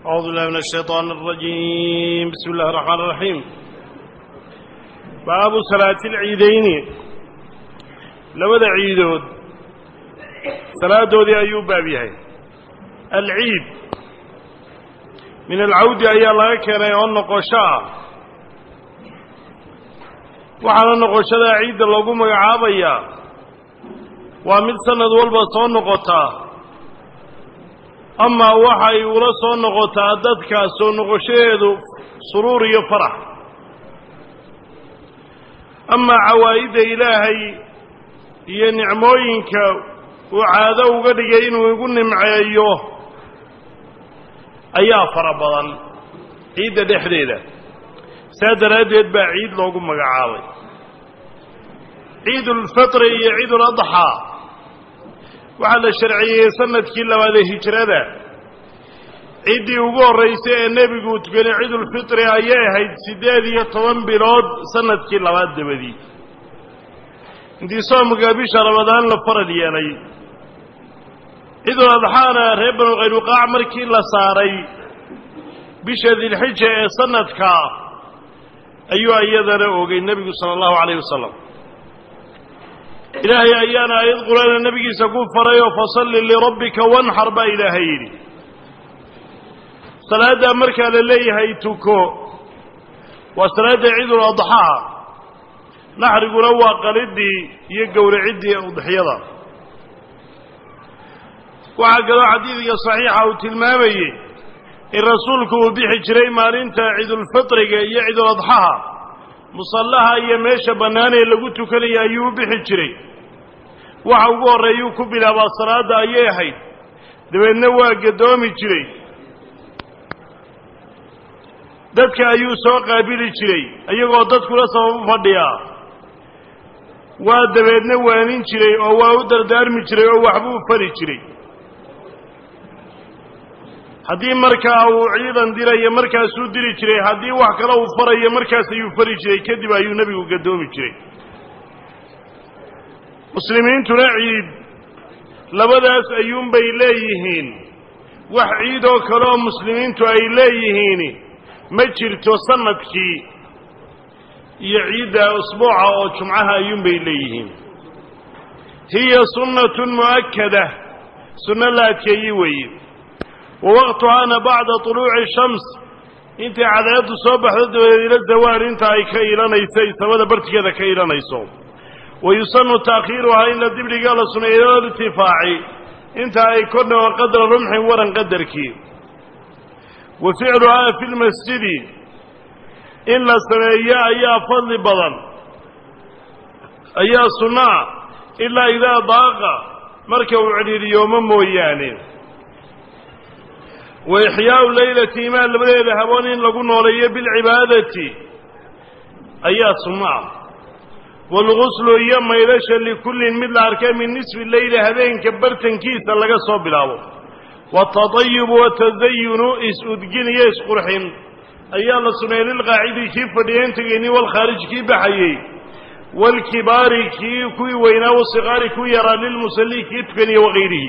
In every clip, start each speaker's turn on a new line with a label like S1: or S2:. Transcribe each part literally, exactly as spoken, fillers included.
S1: أعوذ بالله من الشيطان الرجيم. بسم الله الرحمن الرحيم. باب صلاة العيدين. لبدا عيدود صلاة دودي أيوب بابيها. العيد من العود أي الله كان يقول قشاع وعلى النقشة عيد اللي قوم يعابيا ومن سنة والبصون نقطة أما وحي ورسول نقطة عددك سو نقشيد سرور يفرح. أما عوائد إلهي هي نعموينك وعادوا قد جاين ويقول نمعيه أيها فربضا عيد دحريدة سادر أدد بعيد لوقم مقعاوي. عيد الفطر هي عيد الأضحى وعلى الشرعية سنة كلا وهذه هجرة عيدي وقول رئيسي النبي قلت قال عيد الفطر أيها هيد سدادية طوان بلاد سنة كلا وهذا بدي انتي صوم قابيش رمضان لفرد ياني. عيد الأضحى ريبا وغير وقاع مركي لصاري بش هذه الحجة سنة كا أيها أيضا وقال النبي صلى الله عليه وسلم إلهي أيانا يذكر أن النبي سكون فريو فصل لربك وانحر با إلهيني صلاة أمريكا للي هيتوكو وصلاة عيد الأضحى نحرق روا قلدي يقور عدي أضحيضا وعقل حديث صحيحة وتلمامي الرسول كو بحجري مالينتا عيد الفطر يعيد الأضحى مصلها هي ميشة بناني اللي قلت كلي أيوب بحجري وحاو رأيو كبلا باصرادة أيهي دبين نوا قدومي جري دادك أيو سوى قابلي جري أيو قددك لسا فضيا ودبين نوا نين جري أو أودر دارمي جري أو وحبو فري جري هدي مركا أو عيدا ديري مركا سود ديري جري هدي وحكا لو فري مركا سيو فري جري كدب أيو نبي قدومي جري. مسلمين تنعيد لبداس أيوم بيليهين وحيدو كلام مسلمين تأيليهين مجرت وصنتك يعيد أسبوع أو جمعها أيوم بيليهين. هي سنة مؤكدة سنة لا تيوي ووقتها أنا بعد طلوع الشمس انت على يد صبح إلى الزوار انت أي كيلان يسي سواد برت كذا كيلان يصوم ويسن تأخيرها إن الدبل قال سنة إلى الارتفاع انت أي كنا وقدر رمح ورن قدرك وفعلها في المسجد إلا سنية أيها فضل بضن أيها صناع إلا إذا ضاق مركب علي اليوم مويانين وإحياء الليلة إيمان لبدأ هبونين لقلنا ولي بالعبادة أيها صناع والغسل أيام ما يلاشى لكل مثل أركان من نصف الليل هذين كبرتن كيسا لقى صوب العوض والتطيب والتزين إسؤدقين يسقرحين أيها الصنين القاعد كيف فديين تغيني والخارج كيف بحيي والكبار كيف كوي وينا والصغار كوي يرى للمسلي كيف تغني وغيره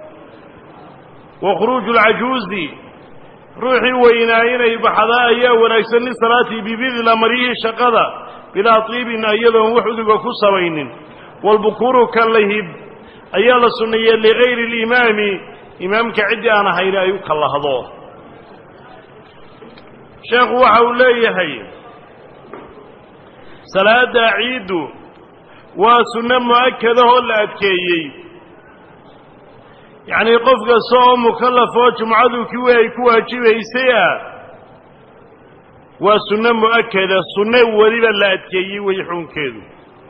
S1: وخروج العجوز دي روحي ويناينا يبحضا أيها ونكسني صلاتي ببيذ الأمريه شقضا بلا طيب أيضا وحد وكسرين والبكور كاللهب أيها السنية لغير الإمام إمام كعدي أنا حيلا يوك الله هذا شيخ وحولي هي صلاة عيد وسنة مؤكدة ولا أتكيي يعني قفق الصوم مكلف وجمعه كوي كوي كوي سيئة وسنة مؤكدة سنة وليبا لا أتكيي ويحون كذو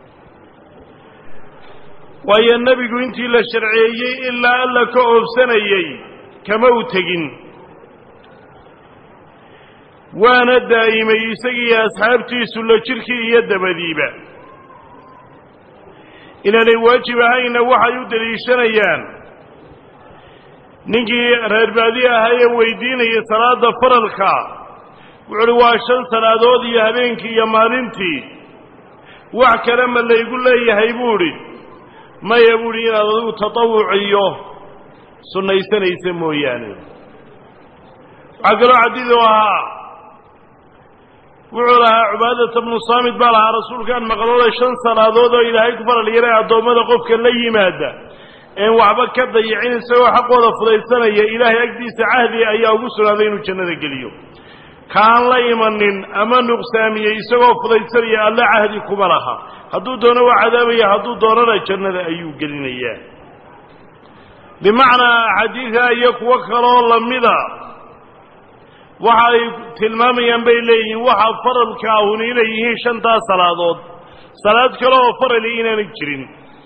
S1: وهي النبي قلت إلا الشرعيي إلا ألا كأوف سنيي كموتقين وانا الدائما يسقي أصحابتي سلو شركي يد مذيبا إلا لواجب هين وحا يدري شنيان نجي ريربادية هاي ويديني صلاة فرلخا وعلواشان صلاة دي هبينك يا مالنتي وعكرم اللي يقول لي هيبوري ما يبوري إلا تطوعيه سنة يسنة يسموه يعني عقلوا عديدها وعلها عبادة بن الصامت بالها رسول كان مقلولا شن صلاة إلهي كفر ليرى الضوء قفك اللي مادة إن وعبك كبدا يعين سوى حق ولا فضيسنا يا إلهي أقديس عهدي أي أوسر هذين وجنة اليوم كان لا يمنن أما نقسامي يسوى فضيسنا يا الله عهدي كبرها هدو دونا وعذابي هدو دونا الجنة أيو قلنا بمعنى حديثا يكوى كرا لمدا waxay tilmaamayaan bay leeyihiin waxa faralka ah inay yihiin shanta salaadood salaad kale oo faral inaan jirin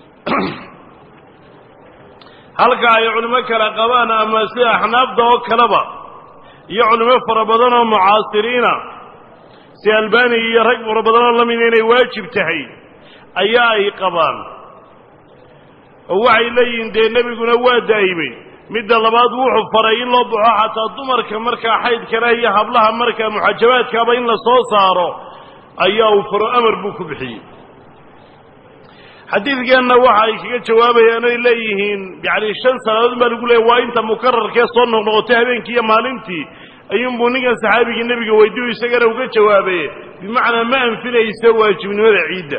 S1: halka ay culimo kala qabaan ama sida ahnaafda oo kaleba iyo culimo fara badan oo mucaasiriina si albani iyo rag fara badan oo la mid inay waajib tahay ayaa ay qabaan oo waxay leeyihiin de nabiguna waa daa'imay midda labaad wuxuu faray in loo baxo xataa dumarka markaa xaydkana iyo hablaha markaa muxajabaadkaaba in la soo saaro ayaa uu faro amar buu ku bixiyey xadiidkanna waxa ay kaga jawaabayaan oy leeyihiin yacni shan salaadood baa lagu leeyay waa inta mukararkee soo noqnoqotay habeenkii iyo maalintii ayuunbuu ninkan saxaabigii nebiga weydiiyo isagana uga jawaabaye bimacnaa ma anfinayso waajibnimada ciidda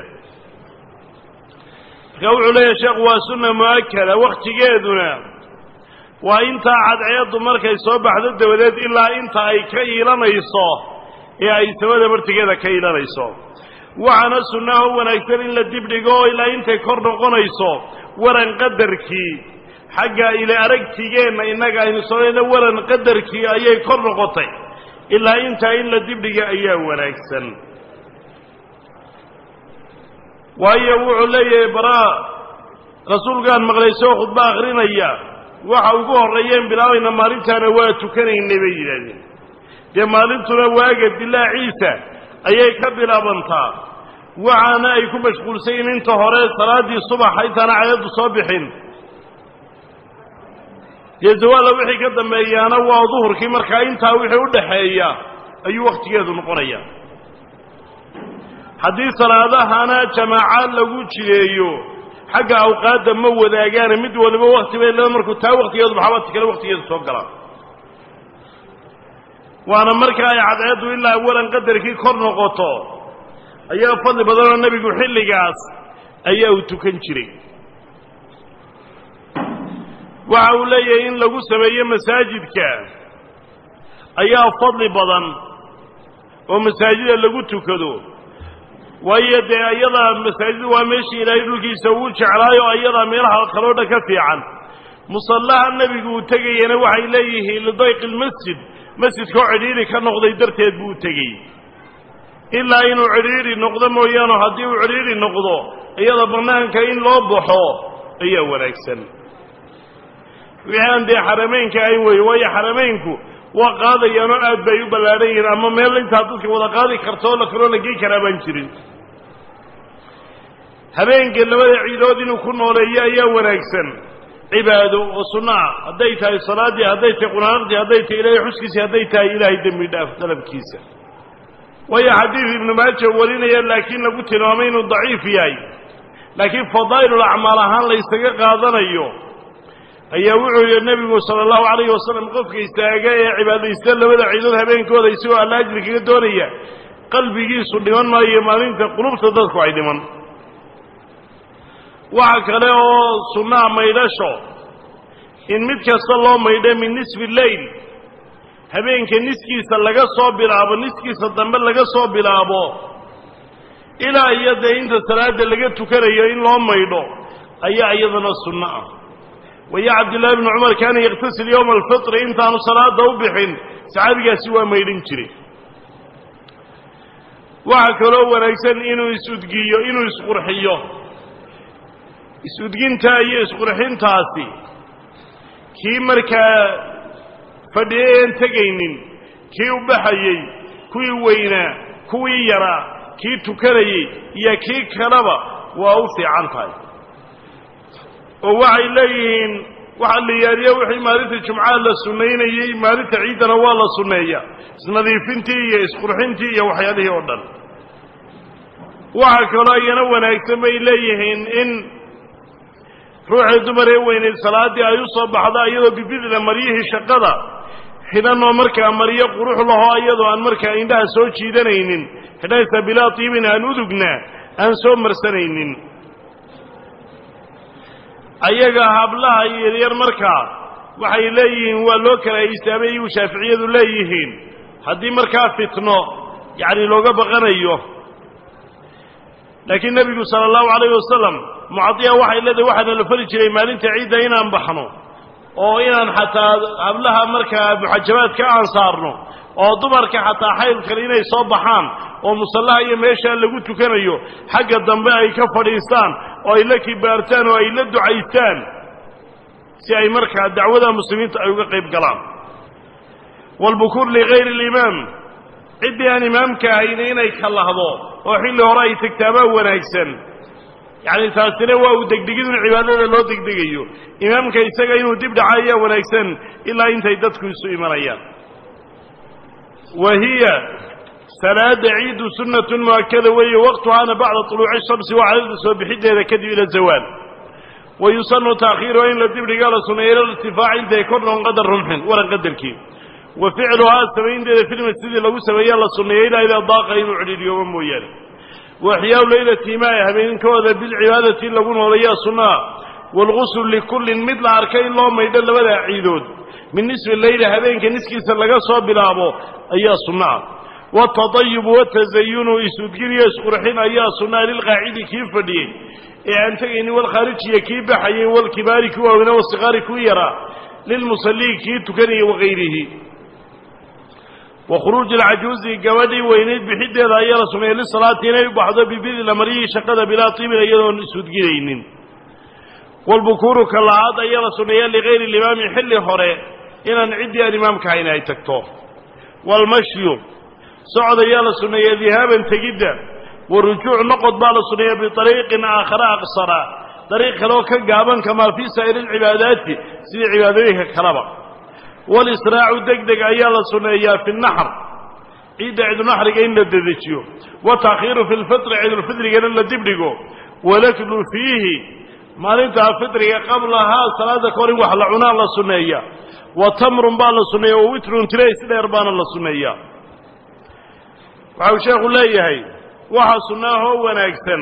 S1: marka wuxuu leeyahay sheekhu waa sunna mu'akada wakhtigeeduna waa intaa cadceeddu markay soo baxdo dabadeed ilaa inta ay ka iilanayso ee ay samada martigeeda ka iilanayso waxaana sunnaha wanaagsan in la dibdhigo oo ilaa intay kor noqonayso waran qadarkii xagga ila aragtigeenna innaga aynu soonayna waran qadarkii ayay kor noqotay ilaa intaa in la dibdhiga ayaa wanaagsan waayo wuxuu leeyahay baraa rasuulkaan maqlay soo khudba akhrinaya waxa ugu horeeyeen bilaabayna maalintaana waa tukanaynay bay yidhaahdeen dee maalintuna waaga dilaaciisa ayay ka bilaabantaa waxaana ay ku mashquulsan yihiin inta hore salaaddii subaxa intaana cadceeddu soo bixin dee zawaala wixii ka dambeeyaana waa duhurkii markaa intaa wixii u dhaxeeya ayuu wakhtigeedu noqonayaa haddii salaadahana jamaacaad lagu jireeyo xagga awqaadda ma wadaagaan mid waliba waqti bay leedahay markuu taa waqtigeedu maxaabad kale waqtigeedu soo galaa waana marka ay cadceeddu ilaa waran qadarkii kor noqoto ayaa fadli badanoo nebigu xilligaas ayaa uu tukan jiray waxa uu leeyahay in lagu sameeyo masaajidka ayaa fadli badan oo masaajida lagu tukado waayo dee ayadaa masaajid waa meeshii ilaahay dhulkiisa uu jeclaayo ayadaa meelaha kaloo dhan ka fiican musallaha nebigu uu tegayana waxay leeyihiin lidayqi lmasjid masjidkoo cidhiidhi ka noqday darteed buu u tegey ilaa inuu cidhiidhi noqdo mooyaane haddii uu cidhiidhi noqdo iyada bannaanka in loo baxo ayaa wanaagsan wixii aan dee xarameynka ayn weeye waayo xarameynku waa qaadayaanoo aad bay u ballaadhan yihiin ama meel intaa dadka wada qaadi karta oo la kaloo la gey karaa baan jirin habeenka labada ciidood inuu ku nooleeyo ayaa wanaagsan cibaado oo sunno ah hadday tahay salaaddii hadday tahay quraanadii hadday tahay ilaahay xuskiisii hadday tahay ilaahay dembi dhaaf dalabkiisa waayo xadiid ibnu maaja warinaya laakiin lagu tilmaamay inuu daciif yahay laakiin fadaa'ilul acmaal ahaan la ysaga qaadanayo ayaa wuxuu yihi nebigu sala allahu calayhi wasalam qofka istaaga ee cibaadaysta labada ciidood habeenkooda isagoo alla ajri kaga doonaya qalbigiisu dhiman maayo maalinta qulubta dadku ay dhiman waxa kale oo sunnaa maydhasho in mid kasta loo maydho min nisfi leyl habeenka niskiisa laga soo bilaabo niskiisa dambe laga soo bilaabo ilaa iyo dee inta salaada laga tukanayo in loo maydho ayaa iyadana sunno ah waya cabdillaahi bnu cumar kaana yaktasil yowma alfitri intaanu salaada u bixin saxaabigaasi waa maydhan jiray waxaa kaloo wanaagsan inuu isudgiyo inuu isqurxiyo isudgintaa iyo isqurxintaasi kii markaa fadhiyay aan tegaynin kii u baxayey kuwii weynaa kuwii yaraa kii tukanayey iyo kii kaleba waa u fiican tahay oo waxay leeyihiin waxaa la yaadiya wixii maalinta jumcaha la sunnaynayey maalinta ciiddana waa la sunneeya isnadiifintii iyo isqurxintii iyo waxyaalihii oo dhan waxaa kaloo iyana wanaagsan bay leeyihiin in ruuxii dumar ee weyneyd salaaddii ay u soo baxda iyadoo bibidna maryihii shaqada xidhanoo markaa maryo qurux lahoo iyadoo aan markaa indhaha soo jiidanaynin xidhanaysa bilaa tiibin aan udugna aan soo marsanaynin ayaga hablaha yaryar markaa waxay leeyihiin waa loo kala istaamay iyu shaaficiyadu leeyihiin haddii markaa fitno yacni looga baqanayo laakiin nebigu sala allahu calayhi wasalam mucadiya waxay leedahay waxaana la fali jiray maalinta ciidda inaan baxno oo inaan xataa hablaha markaa muxajabaadka aan saarno oo dumarka xataa xaydkale inay soo baxaan oo musallaha iyo meeshaa lagu tukanayo xagga dambe ay ka fadhiistaan oo ay la kibaartaan oo ay la ducaystaan si ay markaa dacwada muslimiinta ay uga qayb galaan walbukuur ligayri alimaam ciddii aan imaamka ahayn inay kalahdo oo xilli hore ay tagtaabaa wanaagsan yacni taasina waa uu degdegid in cibaadada loo degdegayo imaamka isaga inuu dib dhaca ayaa wanaagsan ilaa intay dadku isu imanayaan wa hiya salaada ciidu sunnatun mu'akada weeye waqtuhaana bacda tuluuci shamsi waa cadada soo bixiddeeda kadib ila zawaal wa yusanu taakhiiruha in la dibdhiga la suneeyo ila irtifaaci intay kor noon qadar rumxin waran qadarkii wa ficluhaa samaynteeda filmasjidi lagu sameeyaa la sunneeyey ilaa idaa daaqa inuu cidhiidhiyooba mooyaane waxyaau leylatimaa habeenkooda bilcibaadati lagu nooleeyaa sunnaha waalguslu likullin mid la arkay in loo maydho labadaa ciidood min nisfi leyla habeenka niskiisa laga soo bilaabo ayaa sunnaha waatadayubu watazayunu isudgin iyo isqurxin ayaa sunnaha lilqaacidi kii fadhiyey ee aan tegaynin walkhaarijiya kii baxayay walkibaari kii waaweyna wasikaari kii yaraa lilmusallii kii tukanayay wakayrihi wa khuruuji alcajuuzi gabadhii weynayd bixiddeeda ayaa la suneeyey lisalaati inay u baxdo bibidi lamariyii shaqada bilaa tiibin iyadoon isudginaynin walbukuuru kalahaad ayaa la suneeyaa ligayri limaami xilli hore inaan ciddii aan imaamka hayn ay tagto waalmashyu socod ayaa la suneeyaa dihaaban tegidda warujuuc noqod baa la suneeyaa biariiqin aakhara aqsara dariiq kaleoo ka gaaban kamaa fii saa'iri alcibaadaati sidii cibaadooyinka kaleba walisraacu deg deg ayaa la suneeyaa fi naxr ciidda ciidunaxriga in la dedejiyo wataakhiiru fi lfitri ciidulfitrigana la dibdhigo walaklu fiihi maalintaa fitriga qablahaa salaada ka hor in wax la cunaa la sunneeya wa tamrun baa la sunneeya wa witrun tirays dheer baana la sunneeyaa waxa uu sheekhu leeyahay waxa sunnaahoo wanaagsan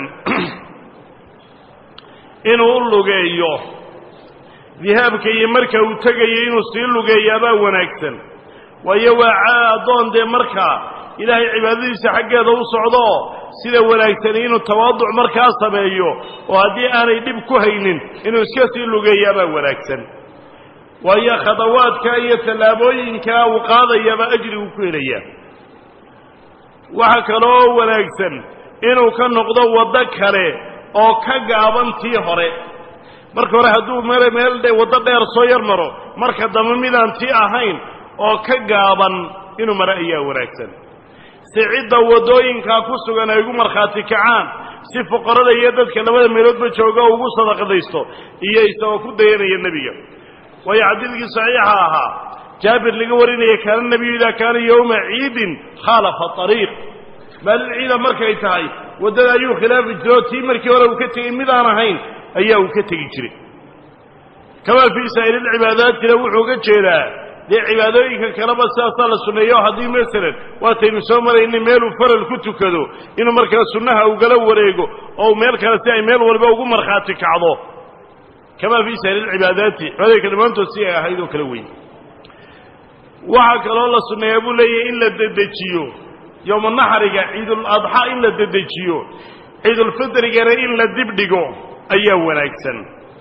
S1: inuu u lugeeyo dihaabka iyo marka uu tegayo inuu sii lugeeyaabaa wanaagsan waayo waa addoon dee markaa ilaahay cibaadadiisa xaggeeda u socdo sida wanaagsani inuu tawaaduc markaa sameeyo oo haddii aanay dhib ku haynin inuu iska sii lugeeyaabaa wanaagsan waayo khadawaadka iyo tallaabooyinkaa uu qaadayaaba ajri uu ku helayaa waxa kaloo wanaagsan inuu ka noqdo waddo kale oo ka gaaban tii hore marka hore hadduu meel meel waddo dheer soo yar maro marka dambe midaan tii ahayn oo ka gaaban inuu maro ayaa wanaagsan si cidda waddooyinkaa ku sugan ay ugu markhaati kacaan si fuqarada iyo dadka labada meeloodba jooga ugu sadaqadaysto iyo isagoo ku dayanaya nebiga waayo xadiidkii saxiixa ahaa jaabir laga warinaya kaana nebiyu idaa kaana yowma ciidin khaalafa ariiq maalin ciida markay tahay waddada ayuu khilaafi jiro tii markii hore uu ka tegey midaan ahayn ayaa uu ka tegi jiray kamaa fii saa'iri alcibaadaatina wuxuu ga jeedaa dee cibaadooyinka kaleba sidaasaa la sunneeyo haddii masalan waataynu soo marayna meeluu faral ku tukado inuu markaa sunnaha ugala wareego oo meel kale si ay meel walba ugu markhaati kacdo kamaa fii saa'iri alcibaadaati cibaadooyinka dhammaantood si ay ahayd oo kala weyn waxaa kaloo la sunneeyaa buu leeyahay in la dedejiyo yowma naxriga ciidul adxaa in la dedejiyo ciidulfitrigana in la dibdhigo ayaa wanaagsan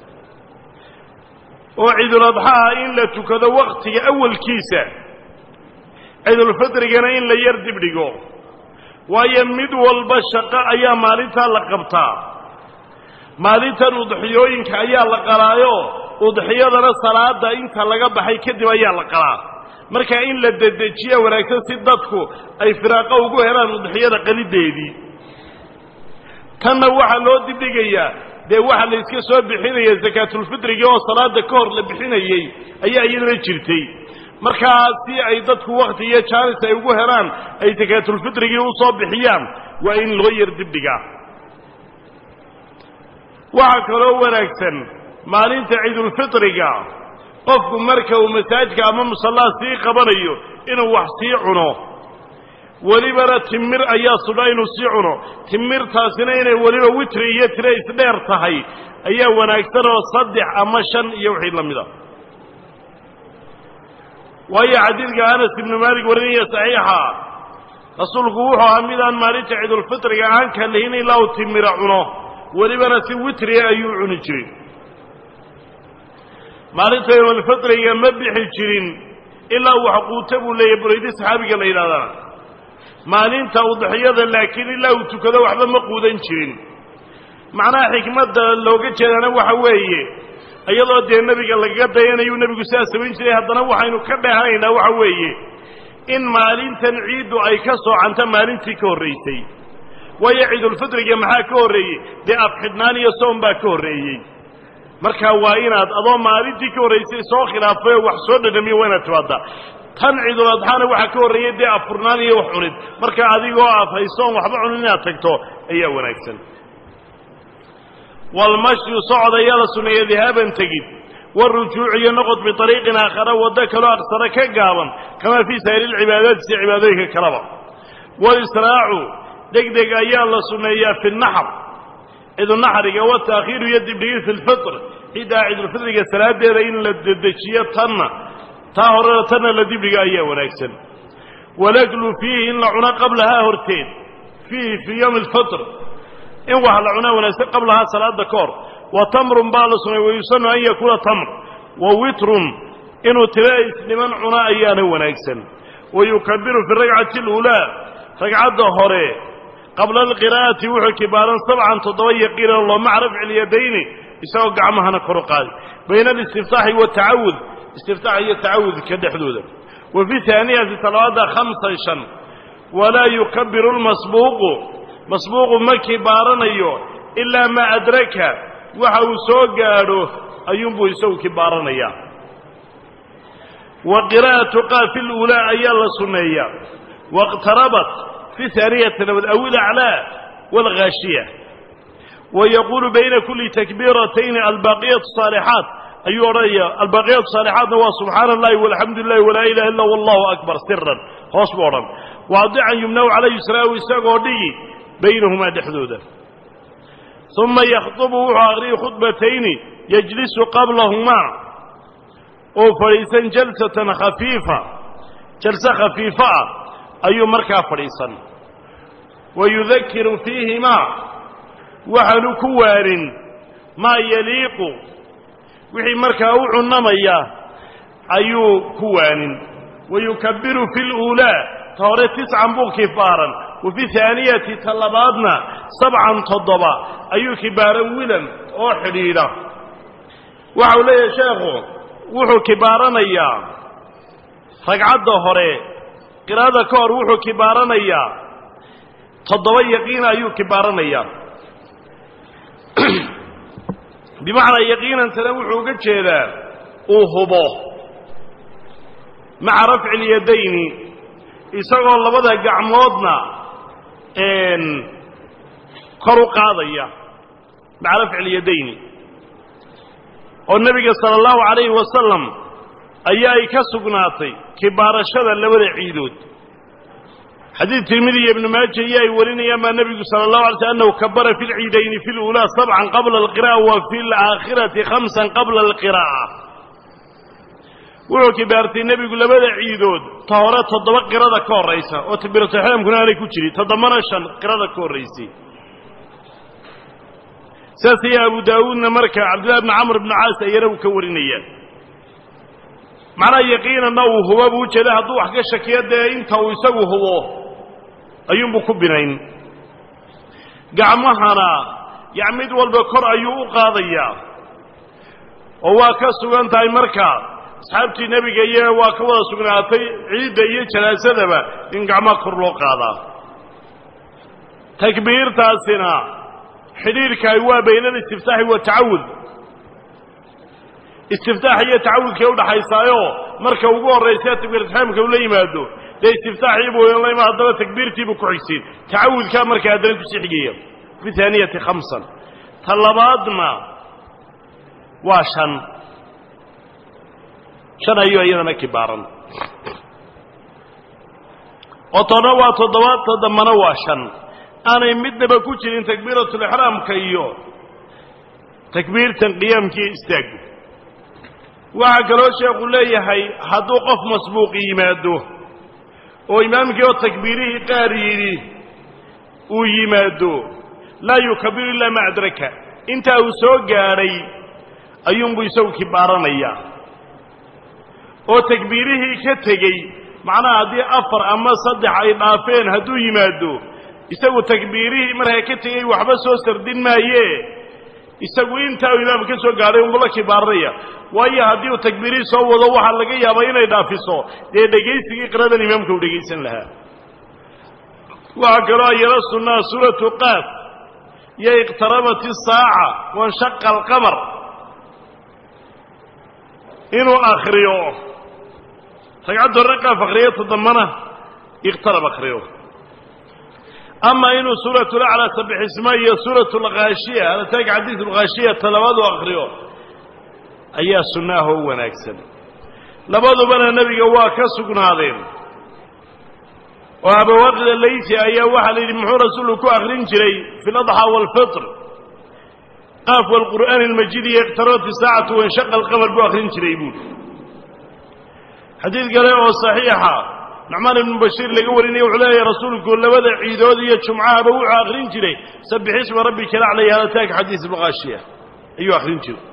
S1: oo ciidul adxaa in la tukado waktiga awalkiisa ciidulfitrigana in la yar dibdhigo waayo mid walba shaqo ayaa maalintaa la qabtaa maalintan udxiyooyinka ayaa la qalaayo udxiyadana salaada inta laga baxay kadib ayaa la qalaa marka in la dedejiya wanaagsan si dadku ay firaaqo ugu helaan udxiyada qalideedii tanna waxaa loo dibdhigayaa dee waxa la iska soo bixinaya zakaatulfitrigii oo salaada ka hor la bixinayey ayaa iyadana jirtay markaa si ay dadku wakti iyo jaanis ay ugu helaan ay zakaatulfitrigii u soo bixiyaan waa in loo yar dibdhigaa waxaa kaloo wanaagsan maalinta ciidulfitriga qofku marka uu masaajidka ama musallaa sii qabanayo inuu wax sii cuno welibana timir ayaa sudha inuu sii cuno timirtaasina inay weliba witri iyo tire isdheer tahay ayaa wanaagsan oo saddex ama shan iyo wixii la mida waayo xadiidka anas ibnu maalik warinaya saxiixa rasuulku wuxuu ahaa midaan maalinta ciidulfitriga aan ka lihin ilaa uu timira cuno welibana si witriya ayuu cuni jiray maalinta ciidulfitriga ma bixi jirin ilaa wax quuta buu leeyahay buraydi saxaabiga la yidhahdana maalinta udxiyada laakiin ilaa uu tukado waxba ma quudan jirin macnaha xikmadda looga jeedana waxa weeye iyadoo dee nebiga lagaga dayanayu nebigu sidaa samayn jiray haddana waxaynu ka dheehanaynaa waxa weeye in maalintan ciiddu ay ka soocanta maalintii ka horraysay waayo ciidulfitriga maxaa ka horreeyey dee afxidhnaan iyo soom baa ka horreeyey markaa waa inaad adoo maalintii ka horraysay soo khilaafay oo wax soo dhadhamiyo waa inaad timaaddaa tan ciidul adxaana waxaa ka horreeyey dee affurnaan iyo wax cunid marka adigoo afhaysoon waxba cunin inaad tagto ayaa wanaagsan walmashyu socod ayaa la suneeya dihaaban tegid warujuuc iyo noqod biariiqin aakhara waddo kaloo aqsara ka gaaban kamaa fii saa'iri lcibaadaati si cibaadooyinka kaleba walisraacu degdeg ayaa la suneeyaa fi naxr ciidunaxriga wataakhiiru iyo dibdhigid fi lfitr ciddaa ciidulfitriga salaadeeda in la dedejiyo tanna taa horena tanna la dibdhiga ayaa wanaagsan walaklu fiihi in la cuno qablahaa horteed fiihi fii yowmi alfitr in wax la cunaa wanaagsan qablahaa salaada ka hor wa tamrun baa la sunay wayusanu an yakuuna tamr wa witrun inuu tiro isniman cuna ayaana wanaagsan wayukabiru fi ragcati اluulaa ragcadda hore qabla alqiraa'ati wuxuu kibaaran sabcan toddoba yaqiina loo maca rafci lyadayni isagoo gacmahana kor u qaaday bayna alistiftaaxi watacawud istiftaax iyo tacawudka dhexdooda wa fi haaniyati talabaada khamsan shan walaa yukabiru lmasbuuqu masbuuqu ma kibaaranayo ilaa maa adraka waxa uu soo gaadho ayuunbuu isagu kibaaranayaa wa qiraa'atu qaafi luulaa ayaa la sunneeyaa wاqtarabat fi haaniyati labad aw ilaclaa wاlghaashiya wayaquulu bayna kuli takbiiratayni albaqiyatu saalixaat ayuu odhanaya albaqiyatu saalixaatna waa subxaana allahi walxamdu lilahi walaa ilaha illa wallahu akbar siran hoos buu odhan waadican yumnahu cala yusraahu isagoo dhigi baynahumaa dhexdooda uma yakhdubu wuxuu aqriyi khudbatayni yajlisu qablahumaa oo fadhiisan jalsatan khafiifa jalse khafiifa ah ayuu markaa fadhiisan wayudakiru fiihimaa waxaanu ku waanin maa yaliiqu wixii markaa u cunamaya ayuu ku waanin wayukabiru fi luulaa ta hore tiscan buu kibaaran wa fi haaniyati ta labaadna sabcan toddoba ayuu kibaaran wilan oo xidhiidha waxa uu leeyahay sheekhu wuxuu kibaaranayaa ragcadda hore qiraa'ada ka hor wuxuu kibaaranayaa toddoba yaqiina ayuu kibaaranayaa bimacnaa yaqiinantana wuxuu uga jeedaa uu hubo maca rafci lyadayni isagoo labada gacmoodna kor u qaadaya maca rafci lyadayni oo nebiga sala allahu calayhi wasalam ayaa ay ka sugnaatay kibaarashada labada ciidood xadiid tirmidi iyo ibnu maaja iyo ay warinayaan baa nebigu sala allahu alay sl annahu kabara fi lciidayni fi luulaa sabcan qabla alqira'a wa fi alaakhirati khamsan qabla alqiraa'a wuxuu kibaartay nebigu labada ciidood ta hore toddoba qirada ka horraysa oo takbiiratuixraamkuna aanay ku jirin toddobana shan qirada ka horraysay saas ayaa abu daawuudna marka cabdillahi bni camr ibni caas ayana uu ka warinayaan macnaha yaqiinanna uu hubo buu ujeeda hadduu wax ka shakiyo dee inta uu isagu hubo ayuunbuu ku binayn gacmahana yac mid walba kor ayuu u qaadayaa oo waa ka sugan tahay marka asxaabtii nebiga iyo waa ka wada sugnaatay ciidda iyo janaasadaba in gacmaha kor loo qaadaa takbiirtaasina xidhiirkaay waa bayna alistiftaaxi watacawud istiftaax iyo tacawudkay udhaxaysaayo marka ugu horraysa takbiiratuixraamka uu la yimaado dee istiftaaxiibuu la imaa haddana takbiirtiibuu ku xigsiin tacawudkaa marka haddana kusii xigaya fi haaniyati khamsan ta labaadna waa shan shan ayuu iyadana kibaaran oo toona waa toddobaad toddobana waa shan aanay midnaba ku jirin takbiiratul ixraamka iyo takbiirtan qiyaamkii istaagu waxa kaloo sheekhu leeyahay hadduu qof masbuuq yimaado oo imaamkii oo takbiirihii qaar yidhi uu yimaado laa yukabiru ilaa ma adraka intaa uu soo gaadhay ayuunbuu isagu kibaaranayaa oo takbiirihii ka tegey macnaha haddii afar ama saddex ay dhaafeen hadduu yimaado isagu takbiirihii markaa ka tegey waxba soo sardin maaye isagu intaa uu imaamka ka soo gaadhay unbuu la kibaaranaya waayo haddii uu takbiirihii soo wado waxaa laga yaabaa inay dhaafiso dee dhegaysigii qiradan imaamka uu dhegaysan lahaa waxaa kaloo ayala sunnaa suuratu qaaf iyo iqtarabat isaaca wanshaqa alqamar inuu akhriyo ragcadda hore qaaf akhriyo toddobana iqtarab akhriyo ama inuu suuratu laclaa sabixisma iyo suuratu lghaashiya alataag xadiisu lghaashiya talabaad u akhriyo ayaa sunna ah oo wanaagsan labadubana nebiga waa ka sugnaadeen oo abawaaqid alaysi ayaa waxaa la yidhi muxuu rasuulku ku akhrin jiray fi ladxaa waalfitr qaaf waalqur'aani almajiid iyo iqtarabat isaacatu wanshaqa alqamar buu akhrin jiray buuli xadiid kale oo saxiixa nucmaan ibnu bashiir laga warinaya wuxuu leeyahay rasuulku labada ciidood iyo jumcahaba wuxuu akhrin jiray sabbix isma rabbika alaclaa iyo alataag xadiis lghaashiya ayuu akhrin jiray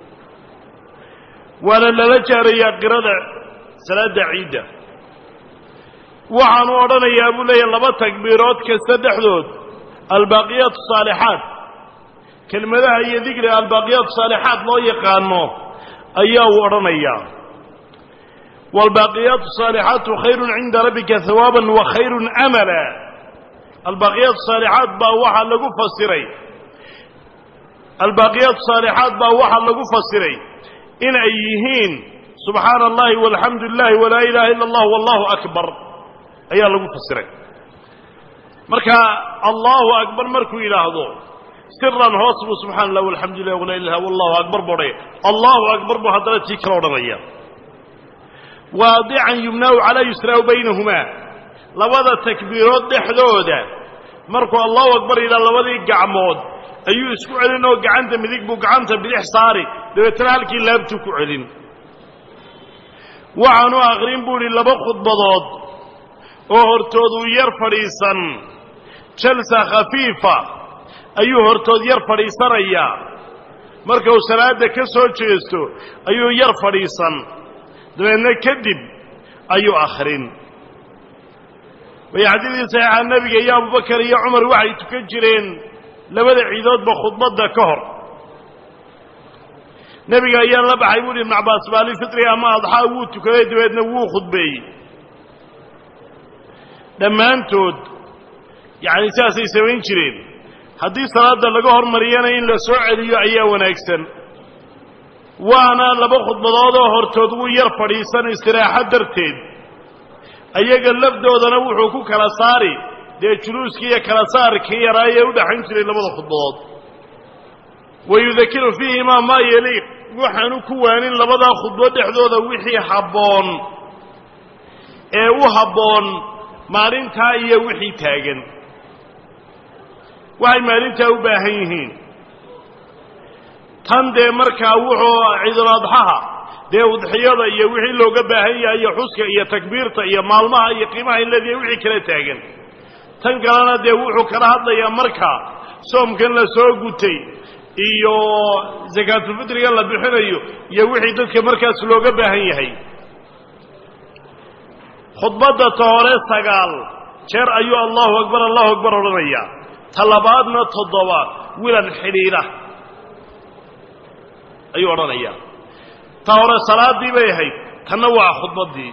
S1: waana lala jaarayaa qirada salaada ciidda waxaanu odhanayaa buu leeyahay laba takbiirood kasta dhexdood albaaqiyaat saalixaat kelmadaha iyo dikriga albaaqiyaat saalixaat loo yaqaano ayaa uu odhanayaa waalbaaqiyaat saalixaatu khayrun cinda rabbika hawaaban wa khayrun amala albaaqiyaat saalixaat baa waxaa lagu fasiray albaaqiyaat saalixaat baa waxaa lagu fasiray in ay yihiin subxaana allahi walxamdu lilahi walaa ilaha illa allah wallahu akbar ayaa lagu fasiray marka allahu akbar markuu yidhaahdo siran hoos buu subxana allah walxamdu lilah walaa ilaha wallahu akbar buu odhanaya allahu akbar buu haddana tii kala odhanaya waadican yumnaahu calaa yusraahu baynahumaa labada takbiirood dhexdooda markuu allahu akbar yidhaha labadii gacmood ayuu isku celin oo gacanta midig buu gacanta bidix saari dabeetana halkii laabtuu ku celin waxaanu akhrin buu idhi laba khudbadood oo hortoodu yar fadhiisan jalsa khafiifa ayuu hortood yar fadhiisanayaa marka uu salaadda ka soo jeesto ayuu yar fadhiisan dabeedna kadib ayuu akhrin waya xadiidkii saxiixa nebiga iyo abubakar iyo cumar waxay tukan jireen labada ciidoodba khudbadda ka hor nebiga ayaa la baxay buuhi ibnu cabbaas baalifitri ama adxaa wuu tukaday dabeedna wuu khudbeeyey dhammaantood yacni sidaasay samayn jireen haddii salaadda laga hormariyana in la soo celiyo ayaa wanaagsan waana laba khudbadoodoo hortood wuu yar fadhiisan istiraaxo darteed ayaga lafdoodana wuxuu ku kala saari dee juluuskii iyo kala saarkii yaraa ee u dhaxayn jiray labada khudbadood wayudakiru fiihimaa maa yaliiq waxaanu ku waanin labadaa khudbo dhexdooda wixii habboon ee u habboon maalintaa iyo wixii taagan waxay maalintaa u baahan yihiin tan dee markaa wuxuu ciidul adxaha dee udxiyada iyo wixii looga baahan yahay iyo xuska iyo takbiirta iyo maalmaha iyo qiimaha in leediya wixii kala taagan tan kalena dee wuxuu kala hadlayaa markaa soomkan la soo gutay iyo sakaatulfitriga la bixinayo iyo wixii dadka markaas looga baahan yahay khudbadda ta hore sagaal jeer ayuu allahu akbar allahu akbar odhanayaa ta labaadna toddoba wilan xidhiidha ayuu odhanayaa ta hore salaaddii bay ahayd tanna waa khudbaddii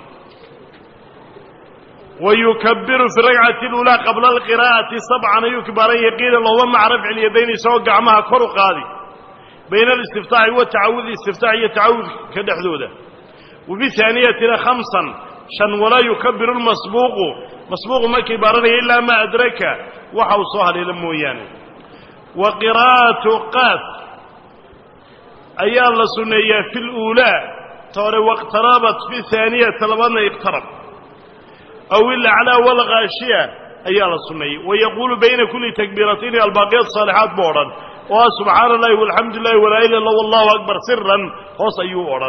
S1: wayukabiru fi ragcati اlulaa qabla alqiraa'ati sabcan ayuu kibaaran yaqiina looma maca rafci lyadayn isagoo gacmaha kor u qaadi bayna alistiftaaxi watacawudi istiftaax iyo tacawudka dhexdooda wafi haaniyatina khamsan shan walaa yukabiru lmasbuuqu masbuuqu ma kibaaranaya ilaa ma adraka waxa uu soo haleelo mooyaane wa qiraa'atu qaaf ayaa la sunneeyaa fi luulaa توري واقتربت في الثانية طلبنا اقترب أو الأعلى والغاشية أيها السنية ويقول بين كل تكبيرتين الباقيات صالحات بورا وسبحان الله والحمد لله ولا إله إلا الله والله أكبر سرا وصيوا بورا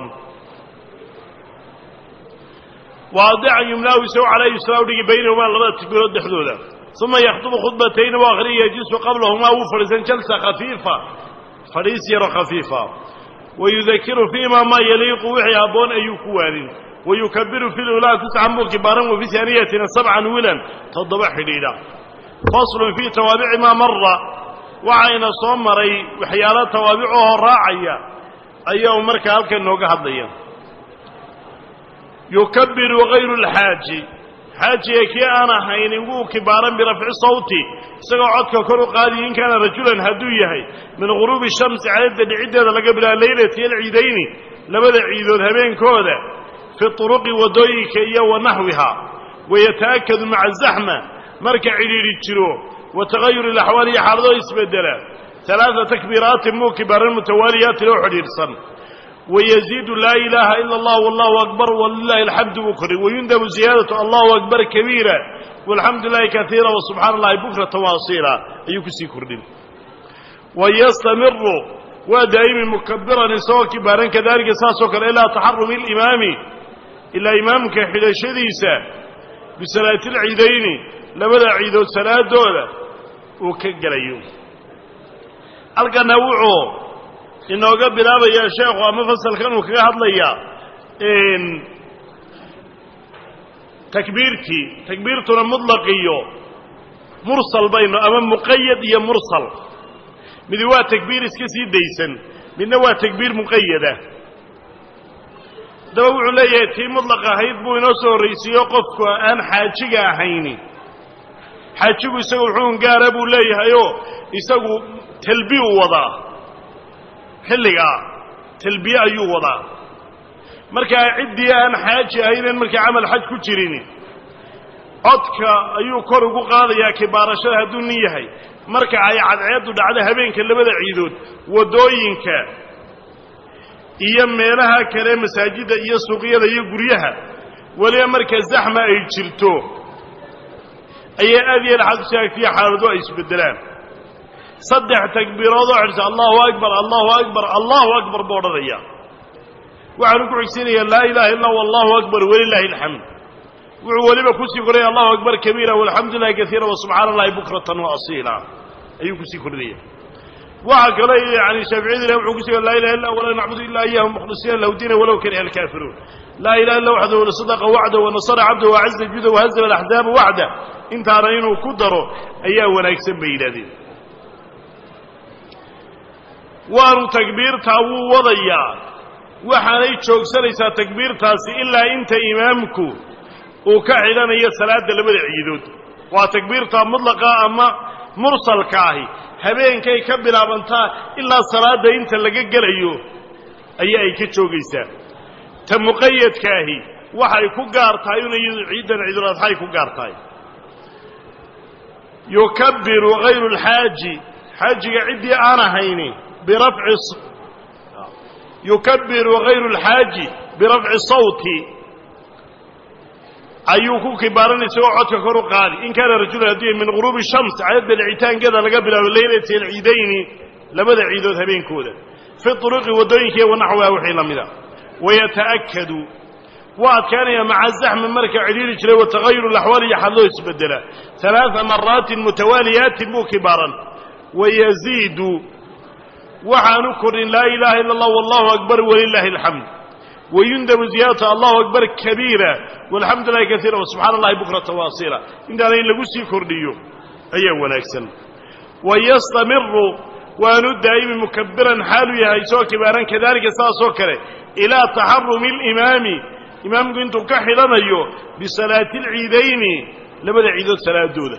S1: واضع يمناه يسوع عليه السلام بينهما الله تكبيرات حدودا ثم يخطب خطبتين وآخرين يجلس قبلهما وفرزا جلسة خفيفة فريسيرة خفيفة ويذكر فيما ما يليق وحي أبون أي كوان ويكبر في الأولى تسعا مكبارا وفي ثانية سبعا ولا تضبع حديدا فصل في توابع ما مر وعين صمري وحيالات توابعه راعية أيه مركا هلك النوغة هضيا يكبر غير الحاج حاج يكي أنا حينقو كبارا برفع صوتي سقعدك كرو قادي إن كان رجلا هدوية من غروب الشمس عدد عدة لقبل الليلة العيدين لبدأ عيدو ذهبين كودا في الطرق ودويك ونحوها ويتأكد مع الزحمة مركع عديد الجرو وتغير الأحوال يحرضو يسبدلا ثلاثة تكبيرات موكبارا متواليات لو حديرصا ويزيد لا إله إلا الله والله أكبر ولله الحمد بكرة ويندب زيادة الله أكبر كبيرة والحمد لله كثيرا وسبحان الله بكرة واصيلا أيكسي كردين ويستمر ودائم مكبرا سواء كبارا كذلك ساسوكر إلى تحرم الإمام إلا إمامك حدا شديسا بصلاة العيدين لبدا عيد الصلاة دولة وكجليو ألقى نوعه إنه قبل هذا يا شيخ وما فصل كانوا كهاد ليا إن تكبيرتي تكبيرتنا مطلقية مرسل بينه أمام مقيد يا مرسل من هو تكبير اسكسي ديسن من هو تكبير مقيدة دوا عليه تي مطلقة هيد بو ينصر رئيسي يقف أن حاجة هيني حاجة يسوي حون قاربوا ليه هيو يسوي تلبيه وضع xilliga talbiya ayuu wadaa marka cidii aan xaaji aynan marka amal xaj ku jirin codka ayuu kor ugu qaadayaa kibaarashada haduu nin yahay marka ay cadceedu dhacdo habeenka labada ciidood wadooyinka iyo meelaha kale masaajida iyo suuqyada iyo guryaha waliba marka zaxma ay jirto ayaa aad iyo aad xagsiga xaalado ay isbedelaan صدح تكبيرات وعرس الله أكبر الله أكبر الله أكبر بورضيا وعنك عكسيني لا إله إلا والله أكبر ولله الحمد وعولي بكسي قرية الله أكبر كبيرا والحمد لله كثيرا وسبحان الله بكرة وأصيلا أي كسي قرية وعك لا يعني شافعين له وعكسي لا إله إلا ولا نعبد إلا إياه مخلصين له دين ولو كره الكافرون لا إله إلا وحده ولصدق وعده ونصر عبده وعز جده وهزم الأحزاب وعده انت رأينه كدره أياه ولا يكسب بيلادين waanu takbiirta wuu wadayaa waxaanay joogsanaysaa takbiirtaasi ilaa inta imaamku uu ka xidhanayo salaada labada ciidood waa takbiirta mudlaqa ama mursalka ahi habeenkay ka bilaabantaa ilaa salaada inta laga gelayo ayaa ay ka joogaysaa ta muqayyadka ahi waxay ku gaar tahay inay ciidan ciidul adhay ku gaar tahay yukabbiru ghayru alhaaji haajiga cidii aan ahayni برفع يكبر غير الحاج برفع الصوت أيوكو كبارني سوى عدك كرو قال إن كان رجل هديه من غروب الشمس عدد العيتان كذا لقبل الليلة العيدين لبدأ عيدو ثبين كودا في الطرق والدوينك ونحوها وحين مذا ويتأكد وقت كان مع الزحم مركع عديل جلو وتغير الأحوال يحلو يسبدلا ثلاث مرات متواليات مو كبارا ويزيد وحنكر لا إله إلا الله والله أكبر ولله الحمد ويندب زيادة الله أكبر كبيرة والحمد لله كثيرا وسبحان الله بكرة واصيلا إن هذا إلا قسي كرديو أيه ونكسن ويستمر وأنو دائم مكبرا حاله يهيسوا كبارا كذلك ساسو كره إلى تحرم الإمام إمام كنتم كحلنا أيو بصلاة العيدين لبدا عيدو صلاة دولة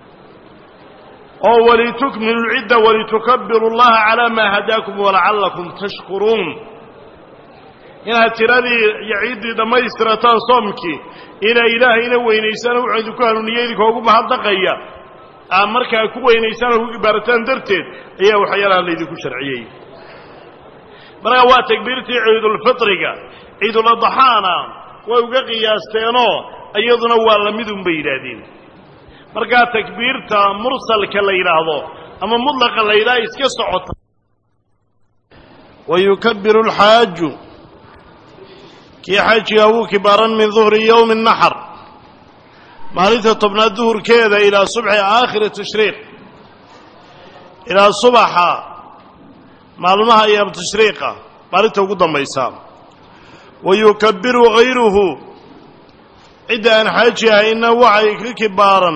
S1: أو ولتكملوا العدة ولتكبروا الله على ما هداكم ولعلكم تشكرون إنها ترادي يعيد دما يستراتان صومك إلى إله إلى وين يسان وعدك هنيدك وقوم هالدقية أمرك كوي إنسان وبرتان درتين هي وحيالها اللي ذيك شرعية مرة واتكبيرتي عيد الفطر ciidul adxaana way uga qiyaasteenoo iyaduna waa la midun bay yidhaahdeen markaa takbiirta mursalka la yidhaahdo ama mudlaqa la yidhaha iska socota wayukabbiru alxaaju kii xaajiga wuu kibaaran min duhri yowmi naxr maalinta tobnaad duhurkeeda ilaa subxi aakhiri tashriiq ilaa subaxa maalmaha ayaam tashriiqa maalinta ugu dambaysa wayukabbiru hayruhu cidda aan xaaji ahayna waxay ka kibaaran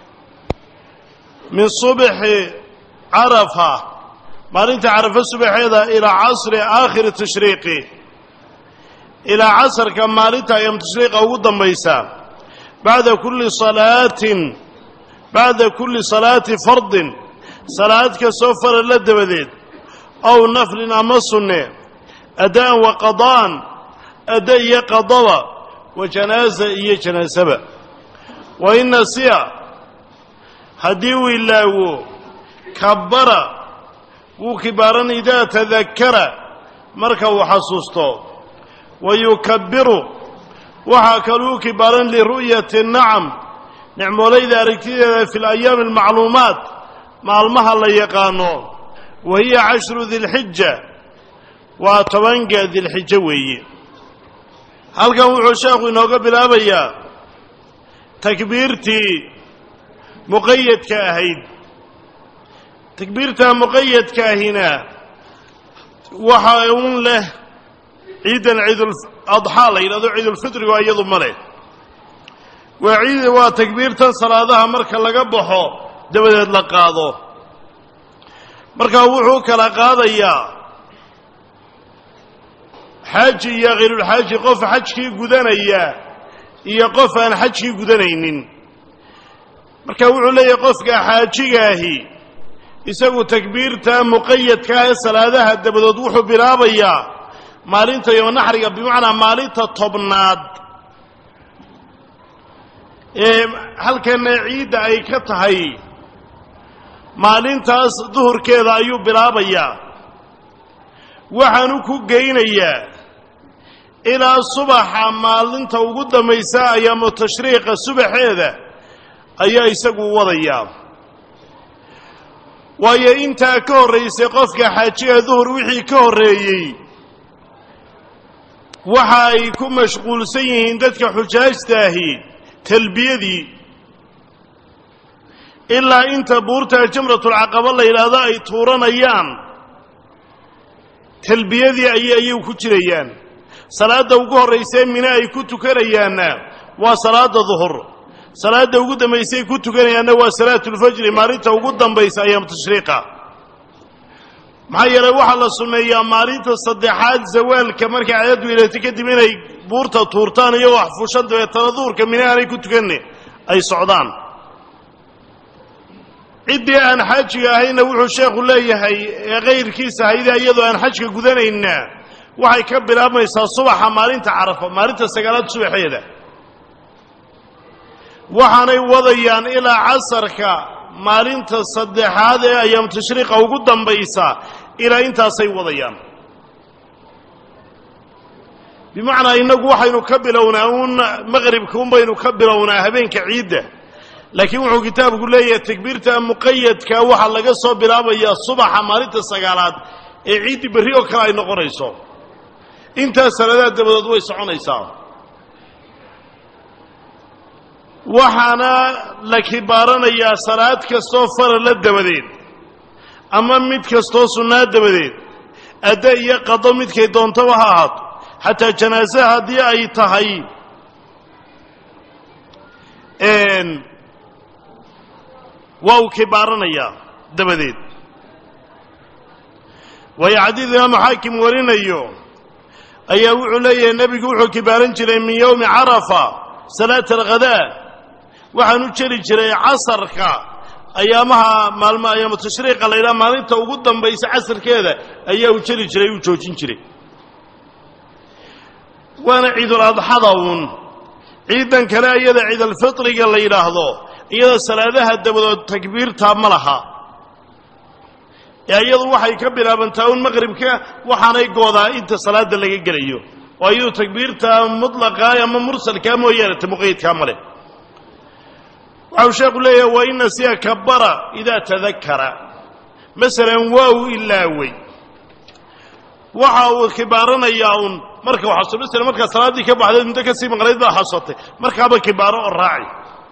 S1: min subxi carafa maalinta carafa subaxeeda ilaa casri aakhiri tashriiqi ilaa casarka maalinta ayaam tashriiqa ugu dambaysa bacda kulli salaatin bacda kulli salaati fardin salaad kastoo farala dabadeed aw naflin ama sunne adaan wa qadaan adda iyo qadaba wa janaasa iyo janaasaba wa in nasiya haddii uu ilaawo kabbara wuu kibaaran idaa tadakara marka uu xasuusto wa yukabbiru waxaa kaluu kibaaran liru'yati nacam nicmoolayda aragtideeda fi alayaami almacluumaat maalmaha la yaqaano wa hiya cashru dilxija waa tobanka dilxijo weeye halkan wuxuu sheekhu inooga bilaabayaa takbiirtii muqayadka ahayd takbiirtaa muqayadka ahina waxa uun leh ciidan ciidul adxaa la yidhahdo ciidulfitrigu iyadu ma leh waa ciid waa takbiirtan salaadaha marka laga baxo dabadeed la qaado markaa wuxuu kala qaadayaa xaaji iyo hayrulxaaji qof xajkii gudanaya iyo qof aan xajkii gudanaynin marka wuxuu leeyahay qofka xaajigaahi isagu takbiirta muqayadka ah ee salaadaha dabadood wuxuu bilaabayaa maalinta yowma naxriga bimacnaa maalinta tobnaad ee halkana ciidda ay ka tahay maalintaas duhurkeeda ayuu bilaabayaa waxaanu ku geynayaa ilaa subaxa maalinta ugu dambaysa ayaamu tashriiqa subaxeeda ayaa isagu wadayaa waayo intaa ka horraysay qofka xaajiga duhur wixii ka horreeyey waxa ay ku mashquulsan yihiin dadka xujaajtaahi talbiyadii ilaa inta buurta jamratulcaqaba la yidhaahdo ay tuuranayaan talbiyadii ayay ayay ku jirayaan salaadda ugu horraysee mine ay ku tukanayaanna waa salaadda duhur salaadda ugu dambaysay ku tukanayaanna waa salaatulfajri maalinta ugu dambaysa ayaam tashriiqa maxaa yeelay waxaa la sunneeyaa maalinta saddexaad zawaalka markay cadaddu ilatay kadib inay buurta tuurtaan iyo wax fushan dabeetana duhurka mine aanay ku tukanne ay socdaan ciddii aan xaajiga ahayna wuxuu sheekhu leeyahay ee kayrkiisa hayde iyadoo aan xajka gudanayna waxay ka bilaabmaysaa subaxa maalinta carafa maalinta sagaalaad subaxeeda waxaanay wadayaan ilaa casarka maalinta saddexaad ee ayaam tashriiqa ugu dambaysa ilaa intaasay wadayaan bimacnaa innagu waxaynu ka bilownaa uun maqribka un baynu ka bilownaa habeenka ciidda laakiin wuxuu kitaabku leeyahay takbiirta muqayadka waxaa laga soo bilaabayaa subaxa maalinta sagaalaad ee ciiddii berri oo kale ay noqonayso intaas salaadaha dabadood way soconaysaa waxaana la kibaaranayaa salaad kastoo farala dabadeed ama mid kastoo sunnaa dabadeed adda iyo qado midkay doontaba ha ahaato xataa janaasaha haddii ay tahay waa uu kibaaranayaa dabadeed waayo xadiid imaamu xaakim warinayo ayaa wuxuu leeyahay nebigu wuxuu kibaaran jiray min yowmi carafa salaata alghadaa waxaan u jeri jiray casarka ayaamaha maalmo ayaamu tashriiqa la yidhaha maalinta ugu dambaysa casarkeeda ayaa u jeri jiray uu joojin jiray waana ciidul adxada uun ciidan kale iyada ciidalfitriga la yidhaahdo iyada salaadaha dabadood takbiirtaa ma laha ee iyadu waxay ka bilaabantaa uun maqribka waxaanay goodaa inta salaada laga gelayo وأيو تكبيرتا مطلقا أما مرسل كامو يارت مقيد كامله وعو شيخ ليه وإن سيا كبر إذا تذكر مثلا واو إلا وي وعو كبارنا ياون مركا وحصل مثلا مركا صلاة دي كبو حدث انت كسي مغريد با حصلته مركا با كبارا الراعي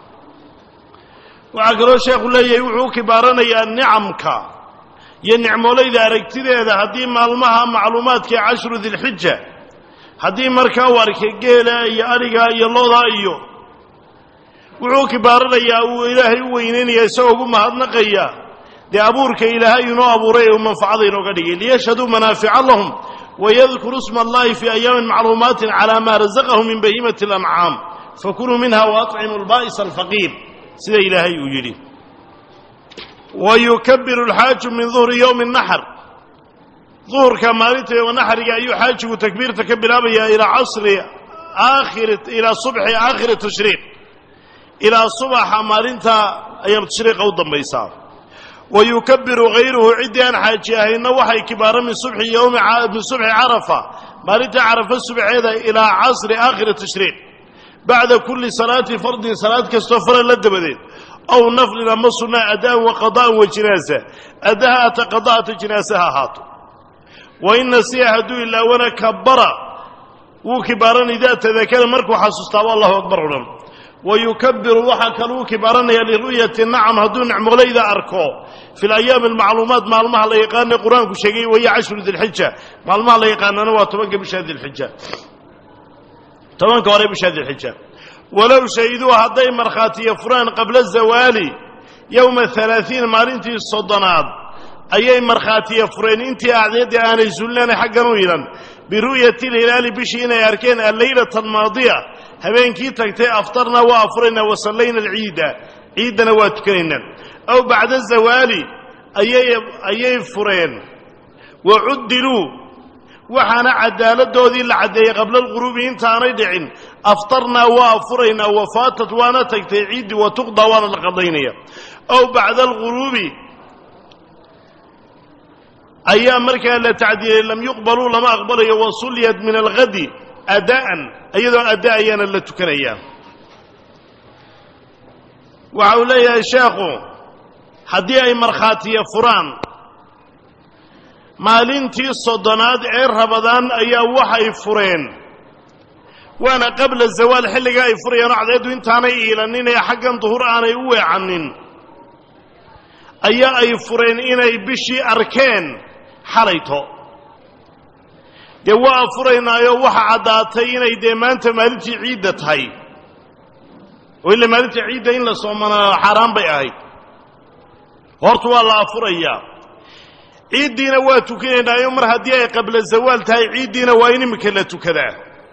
S1: وعقلو شيخ ليه وعو كبارنا يا نعمك يا نعمولي إذا أركتدي إذا هدي مالمها معلومات كي عشر ذي الحجة هدي مركا واركي قيلة يا أرقا يا الله إيو وعو كبارنا يا إلهي وينين يسوه مهدنقيا دي أبورك إلهي نو أبوريه ومنفعضي نو قدقي ليشهدوا منافع لهم ويذكر اسم الله في أيام معلومات على ما رزقهم من بهيمة الأنعام فكلوا منها وأطعموا البائس الفقير سيدة إلهي يجري ويكبر الحاج من ظهر يوم النحر ظهر كمالته ونحر أي حاج وتكبير تكبر أبيا إلى عصر آخر إلى صبح آخر التشريق إلى صبح مالنتا أيام التشريق أو ضميسار ويكبر غيره عديان حاجيه إنه وحي كبار من صبح يوم من صبح عرفة مالنتا عرفة الصبح هذا إلى عصر آخر التشريق بعد كل صلاة فرض صلاة كاستغفر للدبدين أو نفل لما صنع أداء وقضاء وجنازة أداء قضاء جنازة هاتو وإن سيهدو إلا وانا كبر وكبارا إذا تذكر مرك وحسستا والله أكبر لهم ويكبر وحكلو كبارا لرؤية النعم هدو نعم إذا أركو في الأيام المعلومات مع المها اللي يقان القرآن كشيء وهي عشر ذي الحجة مع المها اللي يقان أنا واتبقى بشهد الحجة طبعا كواري بشهد الحجة ولو شهدوا هذين مرخاتي فران قبل الزوال يوم الثلاثين مارنتي الصدنات أي مرخاتي فران انت أعداد أنا يزلنا حقا ويلا برؤية الهلال بشينا يركين الليلة الماضية هبين كي تكتي أفطرنا وأفرنا وصلينا العيد عيدنا واتكينا أو بعد الزوال أي أي فران وعدلوا وحنا عدالة دوذي العدية قبل الغروب انتاني دعين أفطرنا وافرنا وفاتت وانا تكتي عيد وتقضى وانا القضينية أو بعد الغروب أيام مركا لا تعديل لم يقبلوا لما أقبلوا وصليت من الغد أداء أيضا أداء أيانا لتكنيا وعولي يا شيخو حدي أي مرخاتي فران maalintii soddonaad ee rabadaan ayaa waxay fureen waana qabla zawaal xilliga ay furayaan cadceedu intaanay iilanin ee xaggan duhur aanay u weecanin ayaa ay fureen inay bishii arkeen xalayto dee waa furaynaayo waxa caddaatay inay dee maanta maalintii ciidda tahay oo ila maalintii ciidda in la soomanaa xaaraan bay ahayd horta waa la afurayaa ciidiina waa tukanaynaayo mar haddii ay qabla zawaal tahay ciidiina waa in imika la tukadaa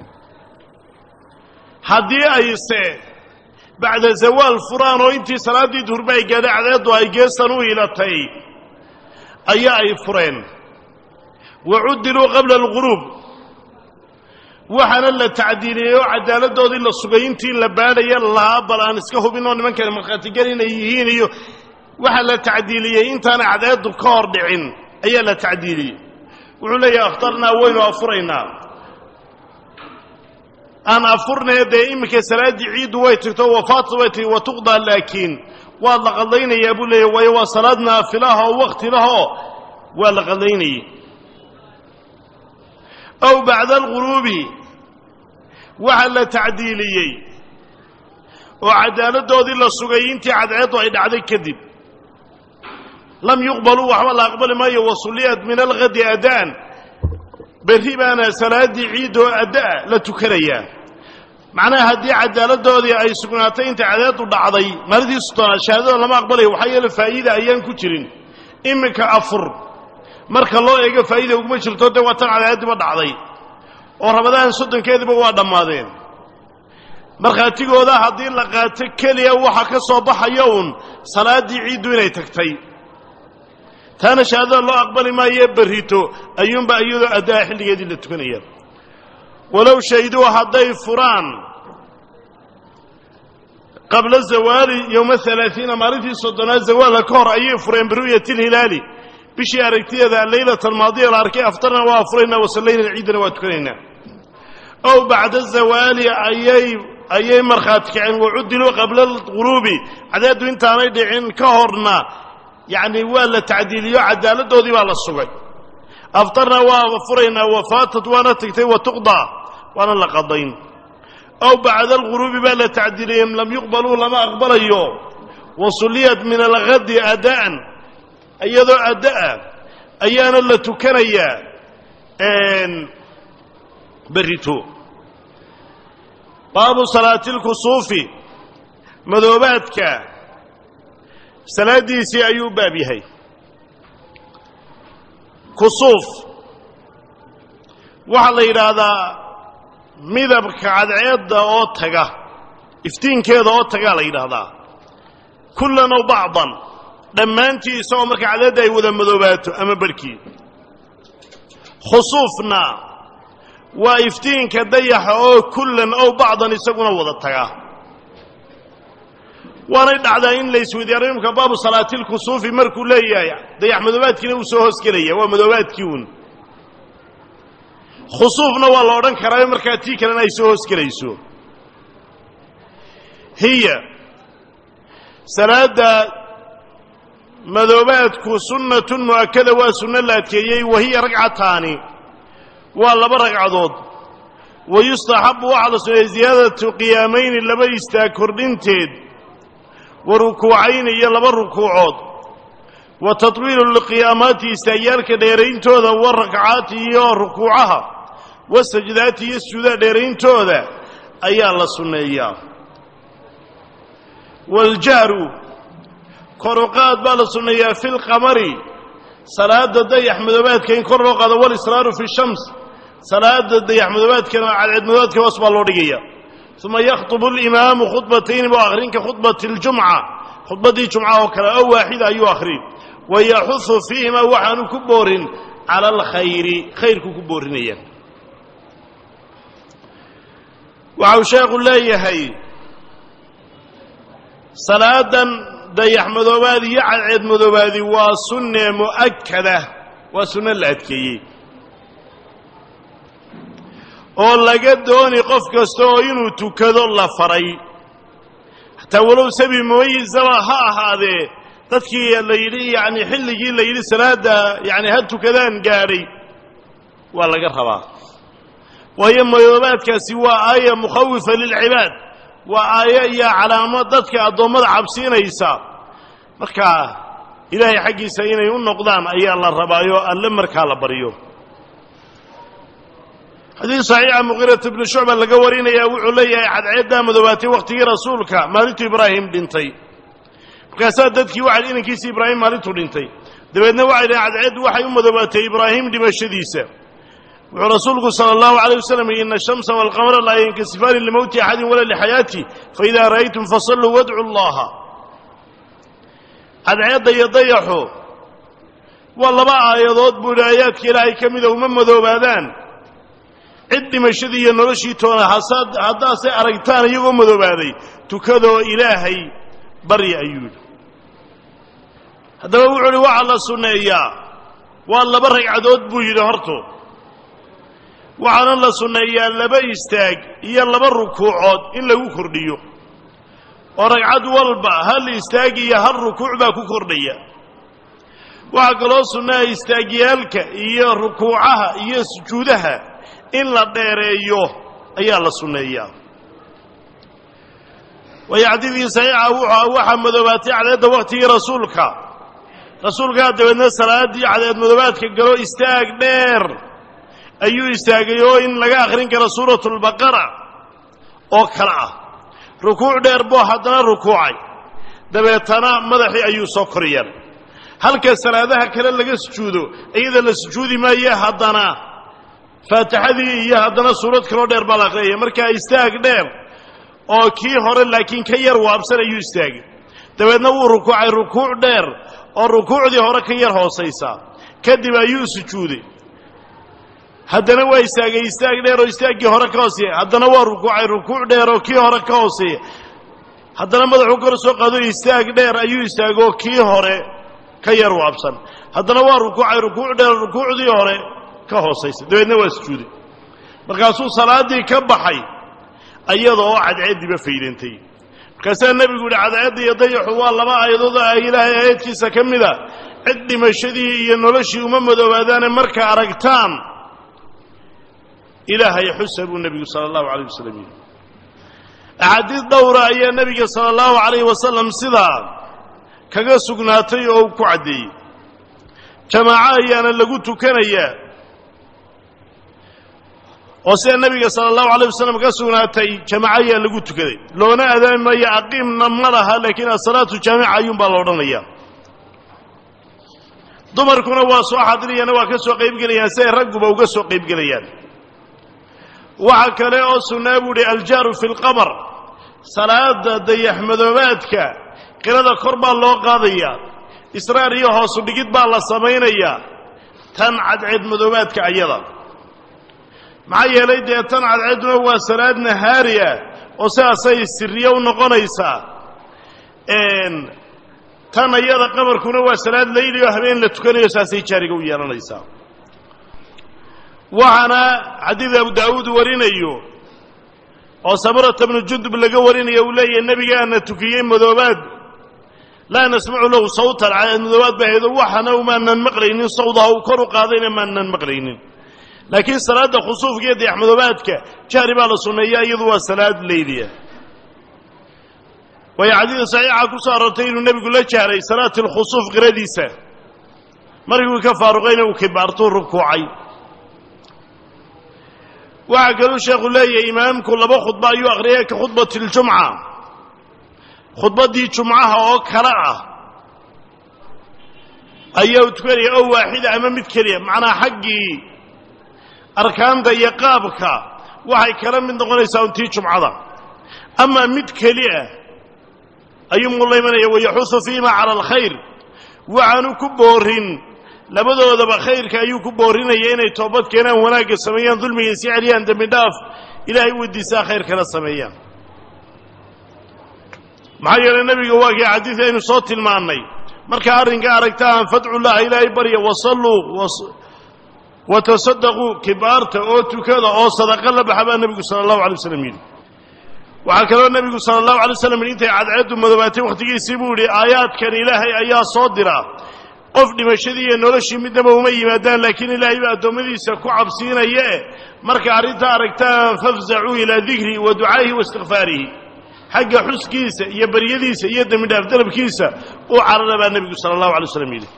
S1: haddii ayse bacda zawaal furaan oo intii salaaddii duhurba ay gaadhay cadceeddu ay geestan u iilatay ayaa ay fureen wacudiluu qabla alguruub waxaana la tacdiiliyey oo cadaaladdoodii la sugay intii la baadhaya lahaa bal aan iska hubin oo nimankan markhaatigal inay yihiin iyo waxaa la tacdiiliyey intaana cadceeddu ka hor dhicin ayaa la tacdiiliyey wuxuu leeyahay akhtarnaa waynu afuraynaa aan afurnaya dee iminka salaaddii ciiddu way tagto wafaatu way tagi watuqdaa laakiin waa la qadlaynayaa buu leeyahy waayo waa salaad naafilaha oo wakti lahoo waa la qadlaynayey aw bacda alguruubi waxaa la tacdiiliyey oo cadaaladdoodii la sugay intii cadceeddu ay dhacday kadib lam yuqbaluu waxba la aqbali maayo wasuliyat min alghadi adaan berri baana salaaddii ciidoo adda'a la tukanayaa macnaha haddii cadaaladdoodii ay sugnaatay inta cadceeddu dhacday maalintii soddonaad shahaadada lama aqbalayo waxaa yeele faa'iida ayaan ku jirin iminka afur marka loo eego faa'iida uguma jirto dee waa tan cadceeddiiba dhacday oo rabadaan soddonkeediiba waa dhammaadeen markhaatigooda haddii la qaato keliya waxa ka soo baxaya uun salaaddii ciiddu inay tagtay taana shahaadada loo aqbali maayo berrito ayuunba iyadoo adda'a xilligeedii la tukanaya walow shahiduu hadday furaan qabla zawaali yowma halaaiina maalintii soddonaad zawaalka ka hor ayay fureen biru'yati alhilaali bishii aragtiyeeda alleylata almaadiya la arkay aftarna waa furaynaa wasallayna ciidana waa tukanaynaa أو بعد الزوال أي أي مرخات كأن وعدلوا قبل الغروب عدد أنت ريدعين كهرنا يعني ولا تعديل عدالة دودي ولا الصغير أفطرنا وفرينا وفاتت وانا تكتي وتقضى وانا لقضين أو بعد الغروب بلا تعديلهم لم يقبلوا لما أقبل اليوم وصليت من الغد أداء أيضا أداء أيانا لتكريا أن بريتو باب صلاة الكسوف مذوباتك سلاديسي أيوب بابيهي كسوف وحلي هذا مذبك عدعيد أوتها افتين كذا أوتها لي هذا كلنا وبعضا لما أنت سومك عدد أيوذا مذوباته أما بركي خصوفنا وافتين كديح أو كلا أو بعضا يسقون وضطها ورد عدائن ليس وديارهم كباب صلاة الكسوف مركو ليا ديح مذوبات كنا وسوهس كليا ومذوبات كيون خصوفنا والله ورن كراي مركاتي كنا يسوهس كليسو هي صلاة مذوبات سنة مؤكدة وسنة لاتكيي وهي ركعتان والله برقع ضد ويستحب وعلى زيادة قيامين لما يستاكردين تيد وركوعين يلا بالركوعات وتطويل القيامات يستيالك ديرين توذا والركعات يا ركوعها والسجدات يسجد ديرين توذا أي الله سنية والجار كرقات بالسنية في القمر صلاة الضيح مذوبات كين كرقات والإصرار في الشمس صلاة الضيح مذوبات كين على مذوبات كوصبة اللورية ثم يخطب الإمام خطبتين وآخرين كخطبة الجمعة خطبة دي جمعة وكلا أو واحدة أي آخرين ويحث فيهما وحن كبور على الخير خير كبورنيا وعوشاق الله يهي صلاة ضيح مذوبادي يعد مذوبادي وسنة مؤكدة وسنة الأدكية oo laga dooni qof kasto inuu tukado la faray hatta walow sabi muwayyizaba ha ahaade dadkii la yiri yaani xilligii la yiri salaada yaani had tukadaan gaaray waa laga rabaa waayo mayobaadkaasi waa aaya mukhawifa lil ibaad waa aaya iyo calaamad dadka adoomada cabsiinaysa marka ilaahay xaqiisa inay u noqdaan ayaa la rabaayo alla marka la bariyo حديث صحيح مغيرة بن شعبة لقورين يا وعلي عد عدة مذوباتي وقتي رسولك مالت إبراهيم بنتي كاسادتك وعد إنك كيس إبراهيم مالته بنتي دبنا وعد عد عد وحي مذوباتي إبراهيم دمشديسة ورسولك صلى الله عليه وسلم إن الشمس والقمر لا ينكسفان لموت أحد ولا لحياتي فإذا رأيتم فصلوا وادعوا الله عد عدة يضيحوا والله بقى يضاد بنايات كلاهي كمذا ومن مذوبادان عدي مشدي نرشي تونا حساد هذا سي أرجتان يقوم مذوبادي تكذو إلهي بري أيود هذا وعلي وعلى سنية والله بري عدود بوجد هرتو وعلى الله سنية لبا يستاق يلا بالركوعات إلا وكرديو ورقعد والبا هل يستاقي هل ركوع باكو كردية وعلى سنية يستاقيالك إيا ركوعها إيا سجودها in la dheereeyo ayaa la sunneeyaa wayacdidii saxiixa wuxuu waxa madoobaatay cadeedda waqtigii rasuulka rasuulka dabeedna salaadii cadeed madoobaadka galo istaag dheer ayuu istaagay oo in laga akhrin karo suuratul baqara oo kala ah rukuuc dheer buu haddana rukuucay dabeetana madaxii ayuu soo koriyay halka salaadaha kale laga sujuudo iyada la sujuudi maayo haddana faatixadii iyo haddana suurad kaloo dheer baa la akhriyay markaa istaag dheer oo kii hore laakiin ka yar waabsan ayuu istaagay dabeedna wuu rukuucay rukuuc dheer oo rukuucdii hore ka yar hoosaysa kadib ayuu sujuuday haddana waa istaagay istaag dheer oo istaaggii hore ka hooseeya haddana waa rukuucay rukuuc dheer oo kii hore ka hooseeya haddana madaxuu kor soo qaado istaag dheer ayuu istaagoo kii hore ka yar waabsan haddana waa rukuucay rukuuc dheer rukuucdii hore ka hoosaysa dabeedna waa sujuuday markaasuu salaadii ka baxay ayadoo cadceediba faydantay markaasaa nebigu yidhi cadceedda iyo dayaxu waa laba aayadood ah ilaahay aayadkiisa ka mida cid dhimashadii iyo noloshii uma madoobaadaane marka aragtaan ilaahay xusa buu nebigu sala allahu calayh wasalam yidhi axaadiis dhowra ayaa nebiga sala allahu calayhi wasalam sidaa kaga sugnaatay oo ku caddeeyey jamaaco ayaana lagu tukanayaa oo sida nebiga sala allahu calayh wasalam ka sugnaatay jamaaco ayaa lagu tukaday loona adaamaya aqiimna ma laha laakiin asalaatu jaamica ayuunbaa la odhanayaa dumarkuna waa soo xadiriyana waa ka soo qaybgelayaan si ay ragguba uga soo qaybgelayaan waxa kale oo sunnaa buu idhi aljaaru fi lqamar salaada dayaxmadoobaadka qirada kor baa loo qaadayaa israar iyo hoosu dhigid baa la samaynayaa tan cadceed madoobaadka ayada maxaa yeelay dee tan cadceeduna waa salaad nahaari ah oo sidaasay siriye u noqonaysaa tan ayada qamarkuna waa salaad layli oo habeen la tukanayo saasay jaariga u yeelanaysaa waxaana xadiid abu daawuud warinayo oo sabrata bnu jundub laga warinayo uu leeyahay nebigaana tukiyey madoobaad laa nasmacu lahu sawtan madoobaad baa haydo waxana umaanan maqlaynin sawdaha uu kor u qaadayna maanan maqlaynin laakiin salaada khusuufka iyo dayaxmadoobaadka jahri baa la sunneeyaa iyadu waa salaad layliya waayo xadiida saxiixa ku soo aroortay inuu nebigu la jahray salaati alkhusuuf qiradiisa markii uu ka faaruqayna uu kibaartuu rukuucay waxaa kaluu sheekhu leeyahay imaamku laba khudba ayuu akhriyay ka khudbati ljumca khudbaddii jumcaha oo kale ah ayaa tukanaya oo waaxida ama mid keliya macnaa xaggii arkaanta iyo qaabka waxay kala mid noqonaysaa untii jumcada amaa mid keli ah ayuu mulaymanaya wayaxusu fiima cala alkhayr waxaanu ku boorin labadoodaba khayrka ayuu ku boorinaya inay toobad keenaan wanaagga sameeyaan dulmiga isi celiyaan dembi dhaaf ilaahay weydiisaa khayrkana sameeyaan maxaa yeelay nebiga waa kii xadiid aynu soo tilmaannay markaa arrinka aragtaan fadcu llaha ilaahay barya wasalluu watasaddaquu kibaarta oo tukada oo sadaqa la baxa baa nebigu sala allahu alay wasalam yidhi waxaa kaloo nebigu sala allahu alay waslam yidhi intay cadceeddu madoobaatay wakhtigiisii buu yidhi aayaadkan ilaahay ayaa soo dira qof dhimashadii iyo noloshii midnaba uma yimaadaan laakiin ilaahay baa addoommadiisa ku cabsiinaya e marka arrintaa aragtaan fafzacuu ilaa dikri wa ducaa'ihi wa istikfaarihi xagga xuskiisa iyo baryadiisa iyo dembidhaaf dalabkiisa uu carara baa nebigu sala allahu alay waslam yidhi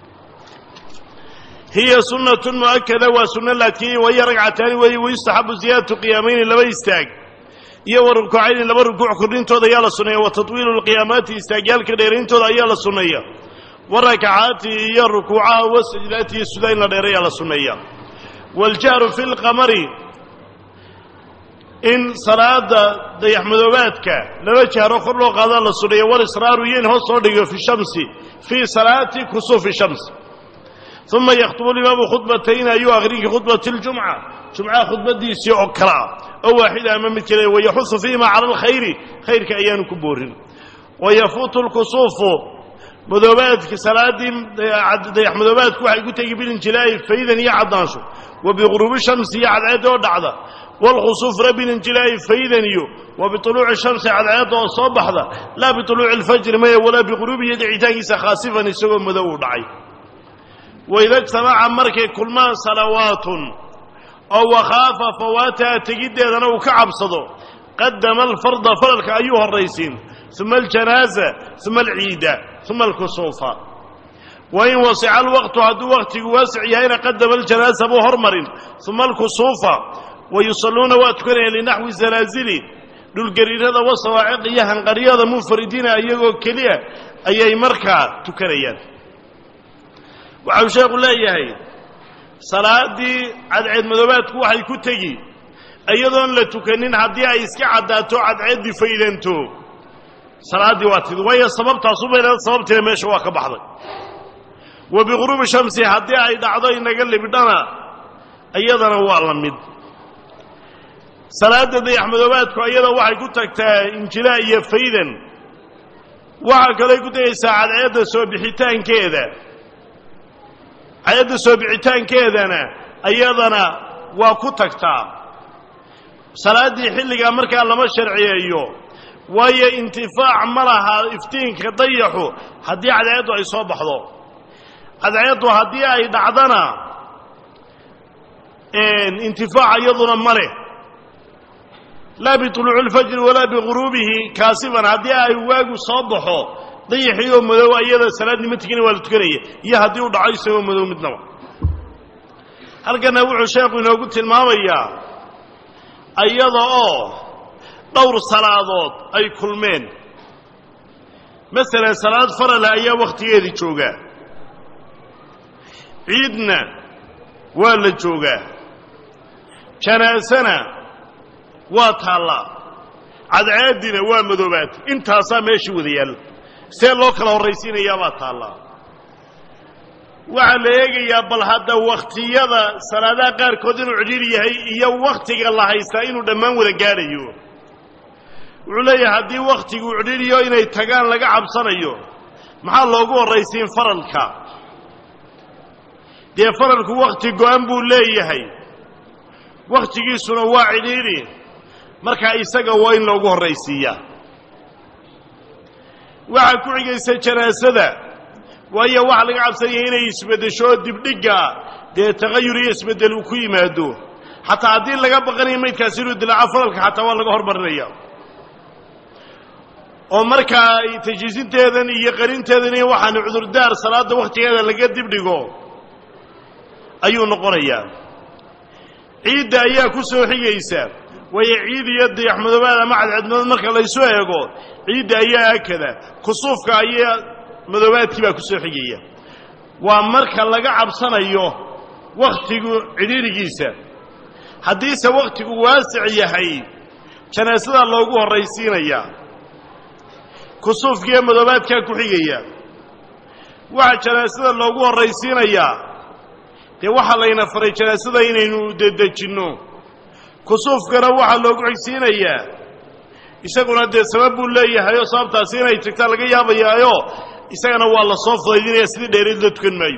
S1: hiya sunnatun mu'akada waa sunno laadkeeyey waiyo ragcataani weeye wayustaxabu ziyaadatu qiyaamayni laba istaag iyo wa rukuucayni laba rukuuc kordhintooda ayaa la sunneeya wa tatwiilu lqiyaamaati istaagyaalka dheerayntooda ayaa la sunneeya wa rakacaati iyo rukuucaha wa sajdaati iyo sudaa in la dheerayaa la sunneeya waljahru fi lqamari in salaada dayaxmadoobaadka laba jahro kor loo qaadaa la sunneeya walisraaru iyo in hoos loo dhigo fi shamsi fii salaati kusuufi shams uma yakhtubu limaamu khudbatayni ayuu akhrinkii khudbati ljumca jumcaha khudbadiisii oo kale ah oo waaxida ama mid kale wayaxusu fiima cala alkhayri khayrka ayaanu ku boorin wayafuutu lkusuufu madoobaadki salaaddii dayaxmadoobaadku waxay ku tegi bilinjilaa'i faydan iyo caddaansho wa biguruubi shamsi iyo cadceedda oo dhacda waalkhusuufna bilinjilaa'i faydan iyo wa bituluuci shamsi cadceedda oo soo baxda laa bituluuci alfajri maya walaa biguruubi iyo dhicitaankiisa khaasifan isagoo madow u dhacay waida ijtamaca markay kulmaan salawaatun oo wakhaafa fawaataha tegiddeedana uu ka cabsado qadama alfarda faralka ayuu horraysiin uma aljanaaza uma alciida uma alkusuufa wain wasica alwaqtu hadduu waqtigu waasic yahayna qadama aljanaaza buu hormarin uma alkusuufa wayusalluuna waa tukanayaan linaxwi zalaazili dhulgariirada wasawaaciq iyo hanqaryada munfaridiina iyagoo keliya ayay markaa tukanayaan waxau sheekhu leeyahay salaaddii cadceed madoobaadku waxay ku tegi iyadoon la tukanin haddii ay iska caddaato cadceeddii faydanto salaaddii waa tid waayo sababtaasu bayna sababtiina meesha waa ka baxday wa biguruubi shamsi haddii ay dhacdo inaga libdhana iyadana waa la mid salaadda dayaxmadoobaadku iyada waxay ku tagtaa injilaa iyo faydan waxaa kaley ku tegaysaa cadceedda soo bixitaankeeda cadceedda soo bixitaankeedana iyadana waa ku tagtaa salaadii xilliga markaa lama sharciyeeyo waayo intifaac ma laha iftiinka dayaxu haddii cadceeddu ay soo baxdo cadceeddu haddii ay dhacdana intifaac iyaduna ma leh laa bituluuci alfajri walaa biguruubihi kaasiban haddii ay waagu soo baxo dayaxii oo madow iyada salaadnima tegina waa la tukanaya iyo haddii uu dhaco isagoo madow midnaba halkana wuxuu sheekhu inoogu tilmaamayaa iyada oo dhowr salaadood ay kulmeen masalan salaad farala ayaa wakhtigeedii joogaa ciidna waa la joogaa janaasana waa taallaa cadceeddina waa madoobaad intaasaa meeshii wada yaalla see loo kala horraysiinayaa baa taallaa waxaa la eegayaa bal hadda wakhtiyada salaadaha qaarkood inuu cidhiidhi yahay iyo wakhtiga la haystaa inuu dhammaan wada gaadhayo wuxuu leeyahay haddii wakhtigu cidhiidhiyo inay tagaan laga cabsanayo maxaa loogu horraysiin faralka dee faralku wakhti go-an buu leeyahay wakhtigiisuna waa cidhiidhi markaa isaga waa in loogu horraysiiyaa waxaa ku xigaysa janaasada waayo waxaa laga cabsanaya inay isbeddesho dibdhigga dee tagayur iyo isbeddel uu ku yimaado xataa haddii laga baqanayo maydkaasi inuu dilaaco faralka xataa waa laga hormarinaya oo markaa tajhiisinteedan iyo qarinteedan iyo waxaana cudurdaar salaadda wakhtigeeda laga dibdhigo ayuu noqonayaa ciidda ayaa ku soo xigaysa waayo ciid iyo dayaxmadoobaad ama cadceedmadood marka laysu eego ciidda ayaa akada kusuufka ayaa madoobaadkii baa ku soo xigaya waa marka laga cabsanayo wakhtigu cidhiidhigiisa haddiise wakhtigu waasic yahay janaasadaa loogu horraysiinayaa kusuufkiiyo madoobaadkaa ku xigaya waxaa janaasada loogu horraysiinayaa dee waxaa layna faray janaasada inaynu dedejinno kusuufkana waxaa loogu xigsiinayaa isaguna dee sabab buu leeyahay oo sababtaasi inay tagtaa laga yaabayaayo isagana waa la soo fudaydinaya sidii dheerayd la tukan maayo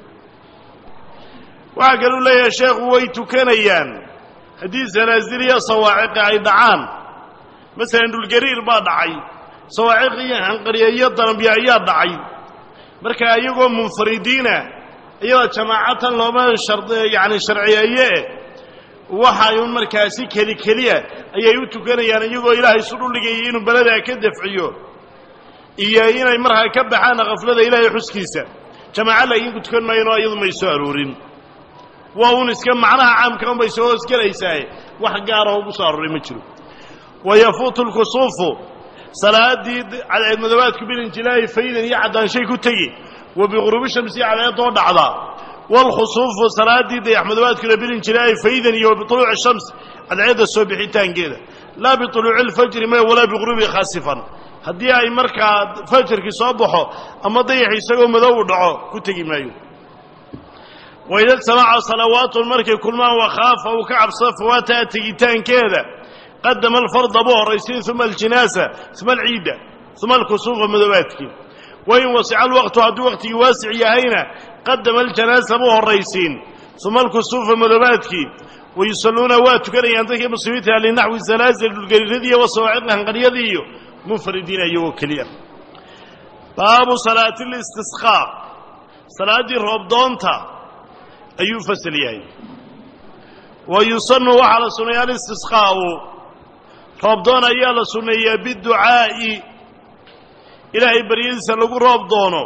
S1: waxaa kaluu leeyahay sheekhu way tukanayaan haddii zanaazil iyo sawaaciqa ay dhacaan masalan dhulgariir baa dhacay sawaaciq iyo hanqariya iyo danabya ayaa dhacay markaa iyagoo munfaridiina iyada jamaacatan looma shard yacni sharciyeeye waxay un markaasi keli keliya ayay u tukanayaan iyagoo ilaahay isu dhuligayay inuu beladaa ka dafciyo iyo inay markaa ka baxaan khaflada ilaahay xuskiisa jamaaca laakiin ku tukan maayeen oo iyadu may soo aroorin waa un iska macnaha caamka un bay soo hoosgelaysaa wax gaara ugu soo arooray ma jiro wayafuutu lkusuufu salaadii cadceedmadoobaadku bilinjilaahi faydan iyo caddaanshay ku tegi wa biguruubi shamsi cadceeddoo dhacda waalkhusuufu salaadii dayaxmadoobaadkuna bilinjilaahi faydan iyo bituluuci shams cadceedda soo bixitaankeeda laa bituluuci alfajri ma walaa biguruubi khaasifan haddii ay markaa fajarkii soo baxo ama dayax isagoo madow u dhaco ku tegi maayo waida ijtamaca salawaatun markay kulmaan wakhaafa uu ka cabsado fawaataha tegitaankeeda qadama alfarda buu horraysiin uma aljinaasa uma alciidda uma alkusuufa madoobaadkii wain wasica alwaqtu hadduu waqtigii waasic yahayna qadama aljanaasa buu horraysiin uma alkusuufa madoobaadkii wayusalluuna waa tukanayaan dadkii muslimiinta linaxwi zalaazil dhulgariiradii wasawaaciqi hanqaryadii iyo munfaridiina iyagoo keliya baabu salaati listisqaa salaaddii roobdoonta ayuu fasal yahay wa yusanu waxaa la sunneeya alistisqaa'u roobdoon ayaa la sunneeyaa biducaa'i ilaahay baryadiisa lagu roob doono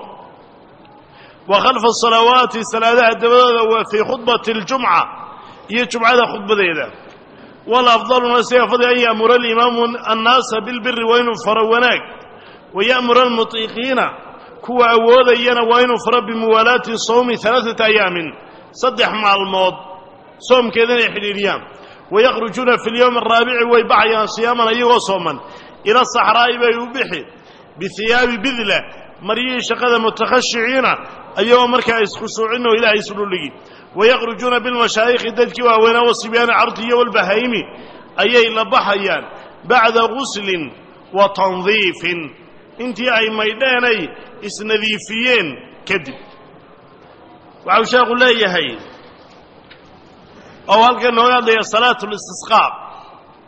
S1: wa khalfa asalawaati salaadaha dabadooda waa fii khudbati aljumca iyo jumcada khudbadeeda walafdaluna sida fadli an ya'mura alimaamu annaasa bilbiri waa inuu faro wanaag wa ya'mura almutiiqiina kuwa awoodayana waa inuu faro bimuwaalaati sawmi alaaata ayaamin saddex maalmood soomkeeda inay xidhiidhiyaan wayakhrujuuna fi lyowmi araabici way baxayaan siyaaman iyagoo sooman ila saxraa'i bay u bixi bihiyaabi bidla maryihii shaqada mutakhashiciina ayagoo markaa iskhushuucin oo ilaahay isu dhulligi wayakhrujuuna bilmashaayikhi dadkii waaweynaa wasibyaani carti iyo walbahaayimi ayay la baxayaan bacda guslin wa tandiifin intii ay maydheenay isnadiifiyeen kadib waxau sheekhu leeyahay oo halkan nooga hadlaya salaatu listisqaa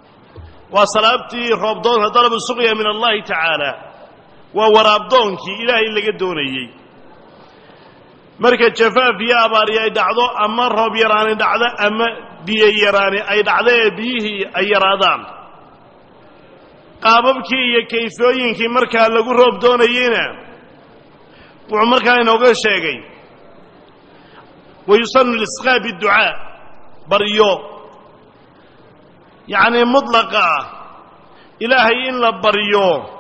S1: وصلابتي ربضون طلب السقيا من الله تعالى وورابضونك إلهي اللي قدوني مركز جفاف يا أباري أي دعضو أما الرب يراني دعضة أما بي يراني أي دعضة بيه أي رادان قاببكي يكيفوينكي مركز لقو ربضونيين وعمركا ينوغو الشيقي ويصن الإسقاء بالدعاء بريو يعني مطلقة إلهي إلا بريو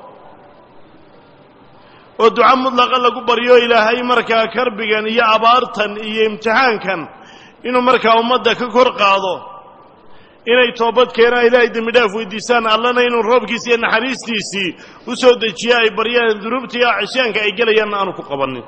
S1: ودعاء مطلقا لقو بريو إلهي مركا كربيا إيا أبارتا إيا امتحان كان إنو مركا أمدا ككور قاضو إنو توبت كينا إلهي دمداف ويديسان اللهنا إنو روبكيسي أن حريستيسي وسود جياء بريا ذنوبتي عشان كأيقل يانا أنو كقبني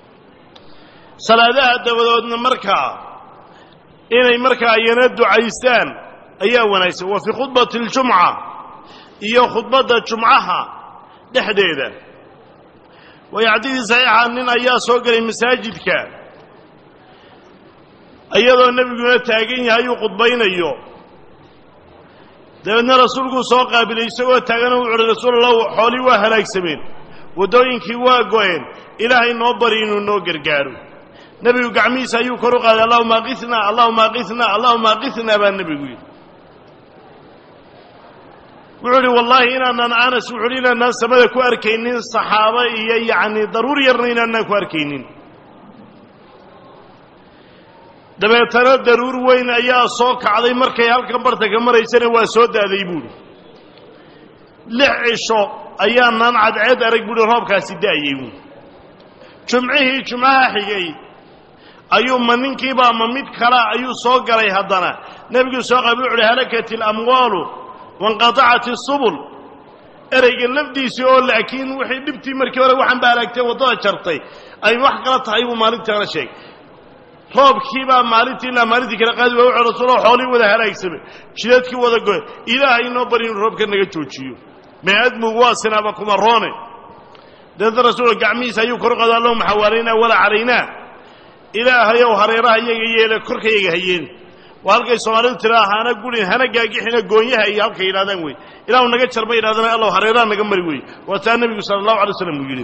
S1: صلاة دودنا مركا إنو مركا يندو عيستان أيها ونايس وفي خطبة الجمعة إيا خطبة الجمعة دحديدا ويعدي صحيحا أن أيها سوقر المساجد كان أيضا النبي قلنا تاقين يهيو قطبين أيو دابنا رسولك سوقا بليسوا تاقين وعلى رسول الله حولي وهلاك سمين ودوين كيوا قوين إلهي نوبرين ونوقر قارو نبي قعميس أيو كرو قال اللهم أغثنا اللهم أغثنا اللهم أغثنا بان النبي قوين وعلي والله إنا أنس وعلينا الناس سمدا كو أركينين الصحابة يعني ضروري يرنينا أننا كو أركينين دبيتنا ضرور وين أيها صوك علي مركي هالكم برتك مريسان واسود هذا يبول لعشو أيها ننعد عيد أرق بول راب كاسدا يبول جمعه جمعه حقي أيو منين كيبا مميت كلا أيو صوك علي هدنا نبي صوك بيعلي هلكة الأموال وانقطعت السبل أرق اللفدي سيقول لكن وحي دبتي مركي ولا وحن بالكتي وضع شرطي أي محقرة أيو مالك تغنى شيء roobkii baa maalintii ilaa maalintii kala qaadi waa wuxuu rasuuluhu xoolii wada halaagsamay shideedkii wada go'ay ilaahay inoo bari inuu roobka naga joojiyo maadmu waa sinaaba kuma roone dadka rasuulka gacmiisa ayuu kor qadaa Allahumma hawaalina wala calayna ilaahay oo hareeraha iyaga yeela korkayga hayeen waa halkay Soomaalidu tiraahaana gulin hana gaagixina goonyaha iyo halkay yiraahdaan way ilaahu naga jarba yiraahdaan Allah hareeraha naga mari way waa nabiga sallallahu alayhi wasallam yiri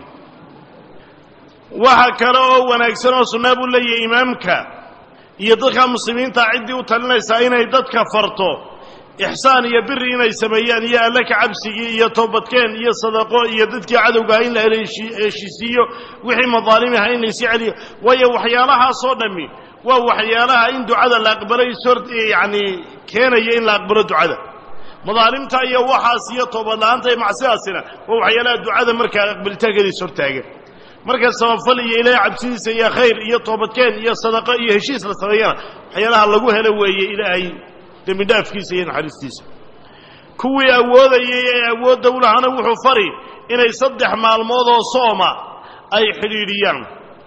S1: waxa kale oo wanaagsan oo sunnah u leeyahay imaamka iyo dadka muslimiinta cidii u talinaysa inay dadka farto ihsaan iyo bir inay sameeyaan iyo alla ka cabsiga iyo toobadkeen iyo sadaqo iyo dadkii cadawga in la heshiisiyo wixii madaalimiha in la isiceliyo way waxyaalaha soo dhami waa waxyaalaha in ducada la aqbalay sort yaani keenaya in la aqbalo ducada madaalimta iyo waxaas iyo toobad la'aanta iyo macsiyaasina waa waxyaalaha ducada marka aqbalitaankeeda sortaaga marka sabafal iyo ilaahay cabsidiisa iyo khayr iyo toobadkeen iyo sadaqa iyo heshiis la sameeyana waxyaalaha lagu helo weeye ilaahay dambi dhaafkiisa iyo naxariistiisa kuwii awoodayay ee awoodda u lahaana wuxuu fari inay saddex maalmood oo sooma ay xidhiidhiyaan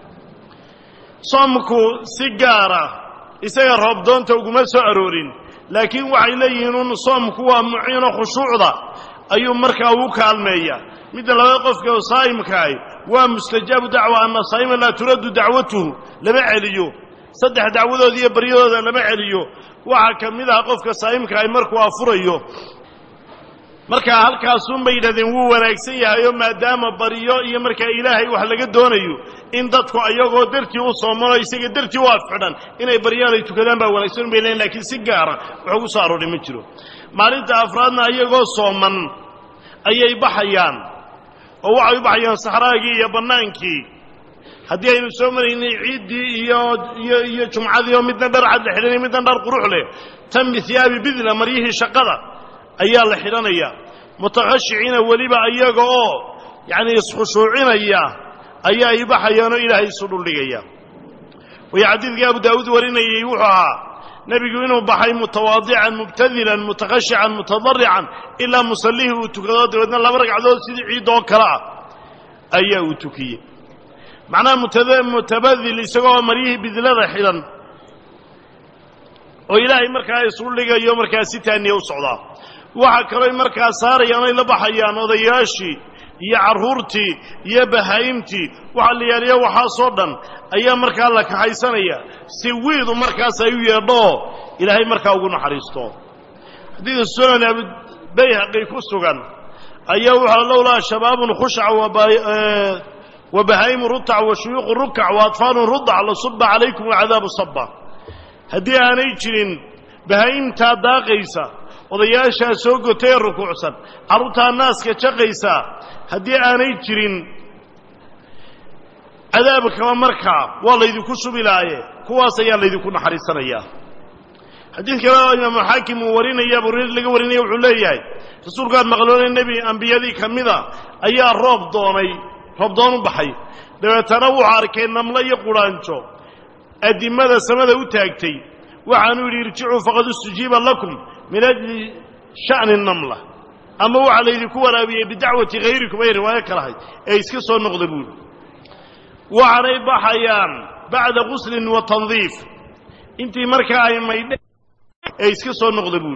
S1: soomku si gaara isaga roob doonta uguma soo aroorin laakiin waxay leeyihiin in soomku waa muciino khushuucda ayuu markaa u kaalmeeyaa midda laba qofka oo saayimka ah waa mustajaab dacwa anna saayima la turadu dacwatuhu lama celiyo saddex dacwadood iyo baryadooda lama celiyo waxa kamid ah qofka saayimka ay markuu afurayo marka halkaas uun bay yiraahdeen wuu wanaagsan yahay maadaama baryo iyo marka ilaahay wax laga doonayo in dadku ayagoo dartii u soomo isaga dartii waa fidhan inay baryaan ay tukadaan baa wanaagsan bay leeyihiin laakiin si gaar ah wuxuu soo arooray ma jiro maalinta afraadna ayagoo sooman ayay baxayaan oo waxay u baxayaan saxraagii iyo banaankii haddii aynu soo maraynay ciidii iyo iyo iyo jumcadii oo midna dhar cad la xidhanay midna dhar qurux leh tan mithiyaabi bidla mariyihii shaqada ayaa la xidhanaya mutakhashiciina waliba ayaga oo yani iskhushuucinaya ayaa ay baxayaan oo ilaahay isu dhuldhigaya way xadiidkii Abu Daawud warinayay wuxuu ahaa nabigu inuu baxay mutawaadican mubtadilan mutakhashican mutadarrican ila musallihi uu tukado dabadna laba ragcadood sidii ciid oo kala ah ayaa uu tukiyay macna mutabadil isagoo mariyihii bidlada xidan oo ilaahay markaa isu dhigayo markaa si taaniyo u socdaa waxa kale markaa saarayaan ay la baxayaan odayaashii iyo caruurtii iyo bahaayimtii waxa la yaaliyo waxa soo dhan ayaa markaa la kaxaysanaya si wiidu markaas ay u yeedho ilaahay markaa ugu naxariisto hadii sunan bayhaqi ku sugan ayaa wuxuu lowlaa shabaabun khushac wa bahaa'imu rutac wa shuyuuqu rukac wa atfaalun rudac la subba calaykum wacadaabu sabba haddii aanay jirin bahaa'imtaa daaqaysa odayaashaa soo gotay ee rukuucsan carruurtaa naaska jaqaysa haddii aanay jirin cadaabkaba markaa waa laydinku subi laaye kuwaas ayaa laydinku naxariisanayaa xadiid kale oo imaamu xaakim uu warinaya bureer laga warinaya wuxuu leeyahay rasuulkaan maqloonay nebi ambiyadii ka mida ayaa roob doonay roob doon u baxay dabeetana wuxuu arkay namlo iyo quraanjo addimada samada u taagtay waxaanuu yidhi irjicuu faqad istujiiba lakum min ajli sha'ni namla ama waxaa laydinku waraabiyey bidacwati hayrikum ay riwaayo kalahayd ee iska soo noqda buuli waxaanay baxayaan bacda guslin wa tandiif intii markaa ay maydhe ee iska soo noqda buuli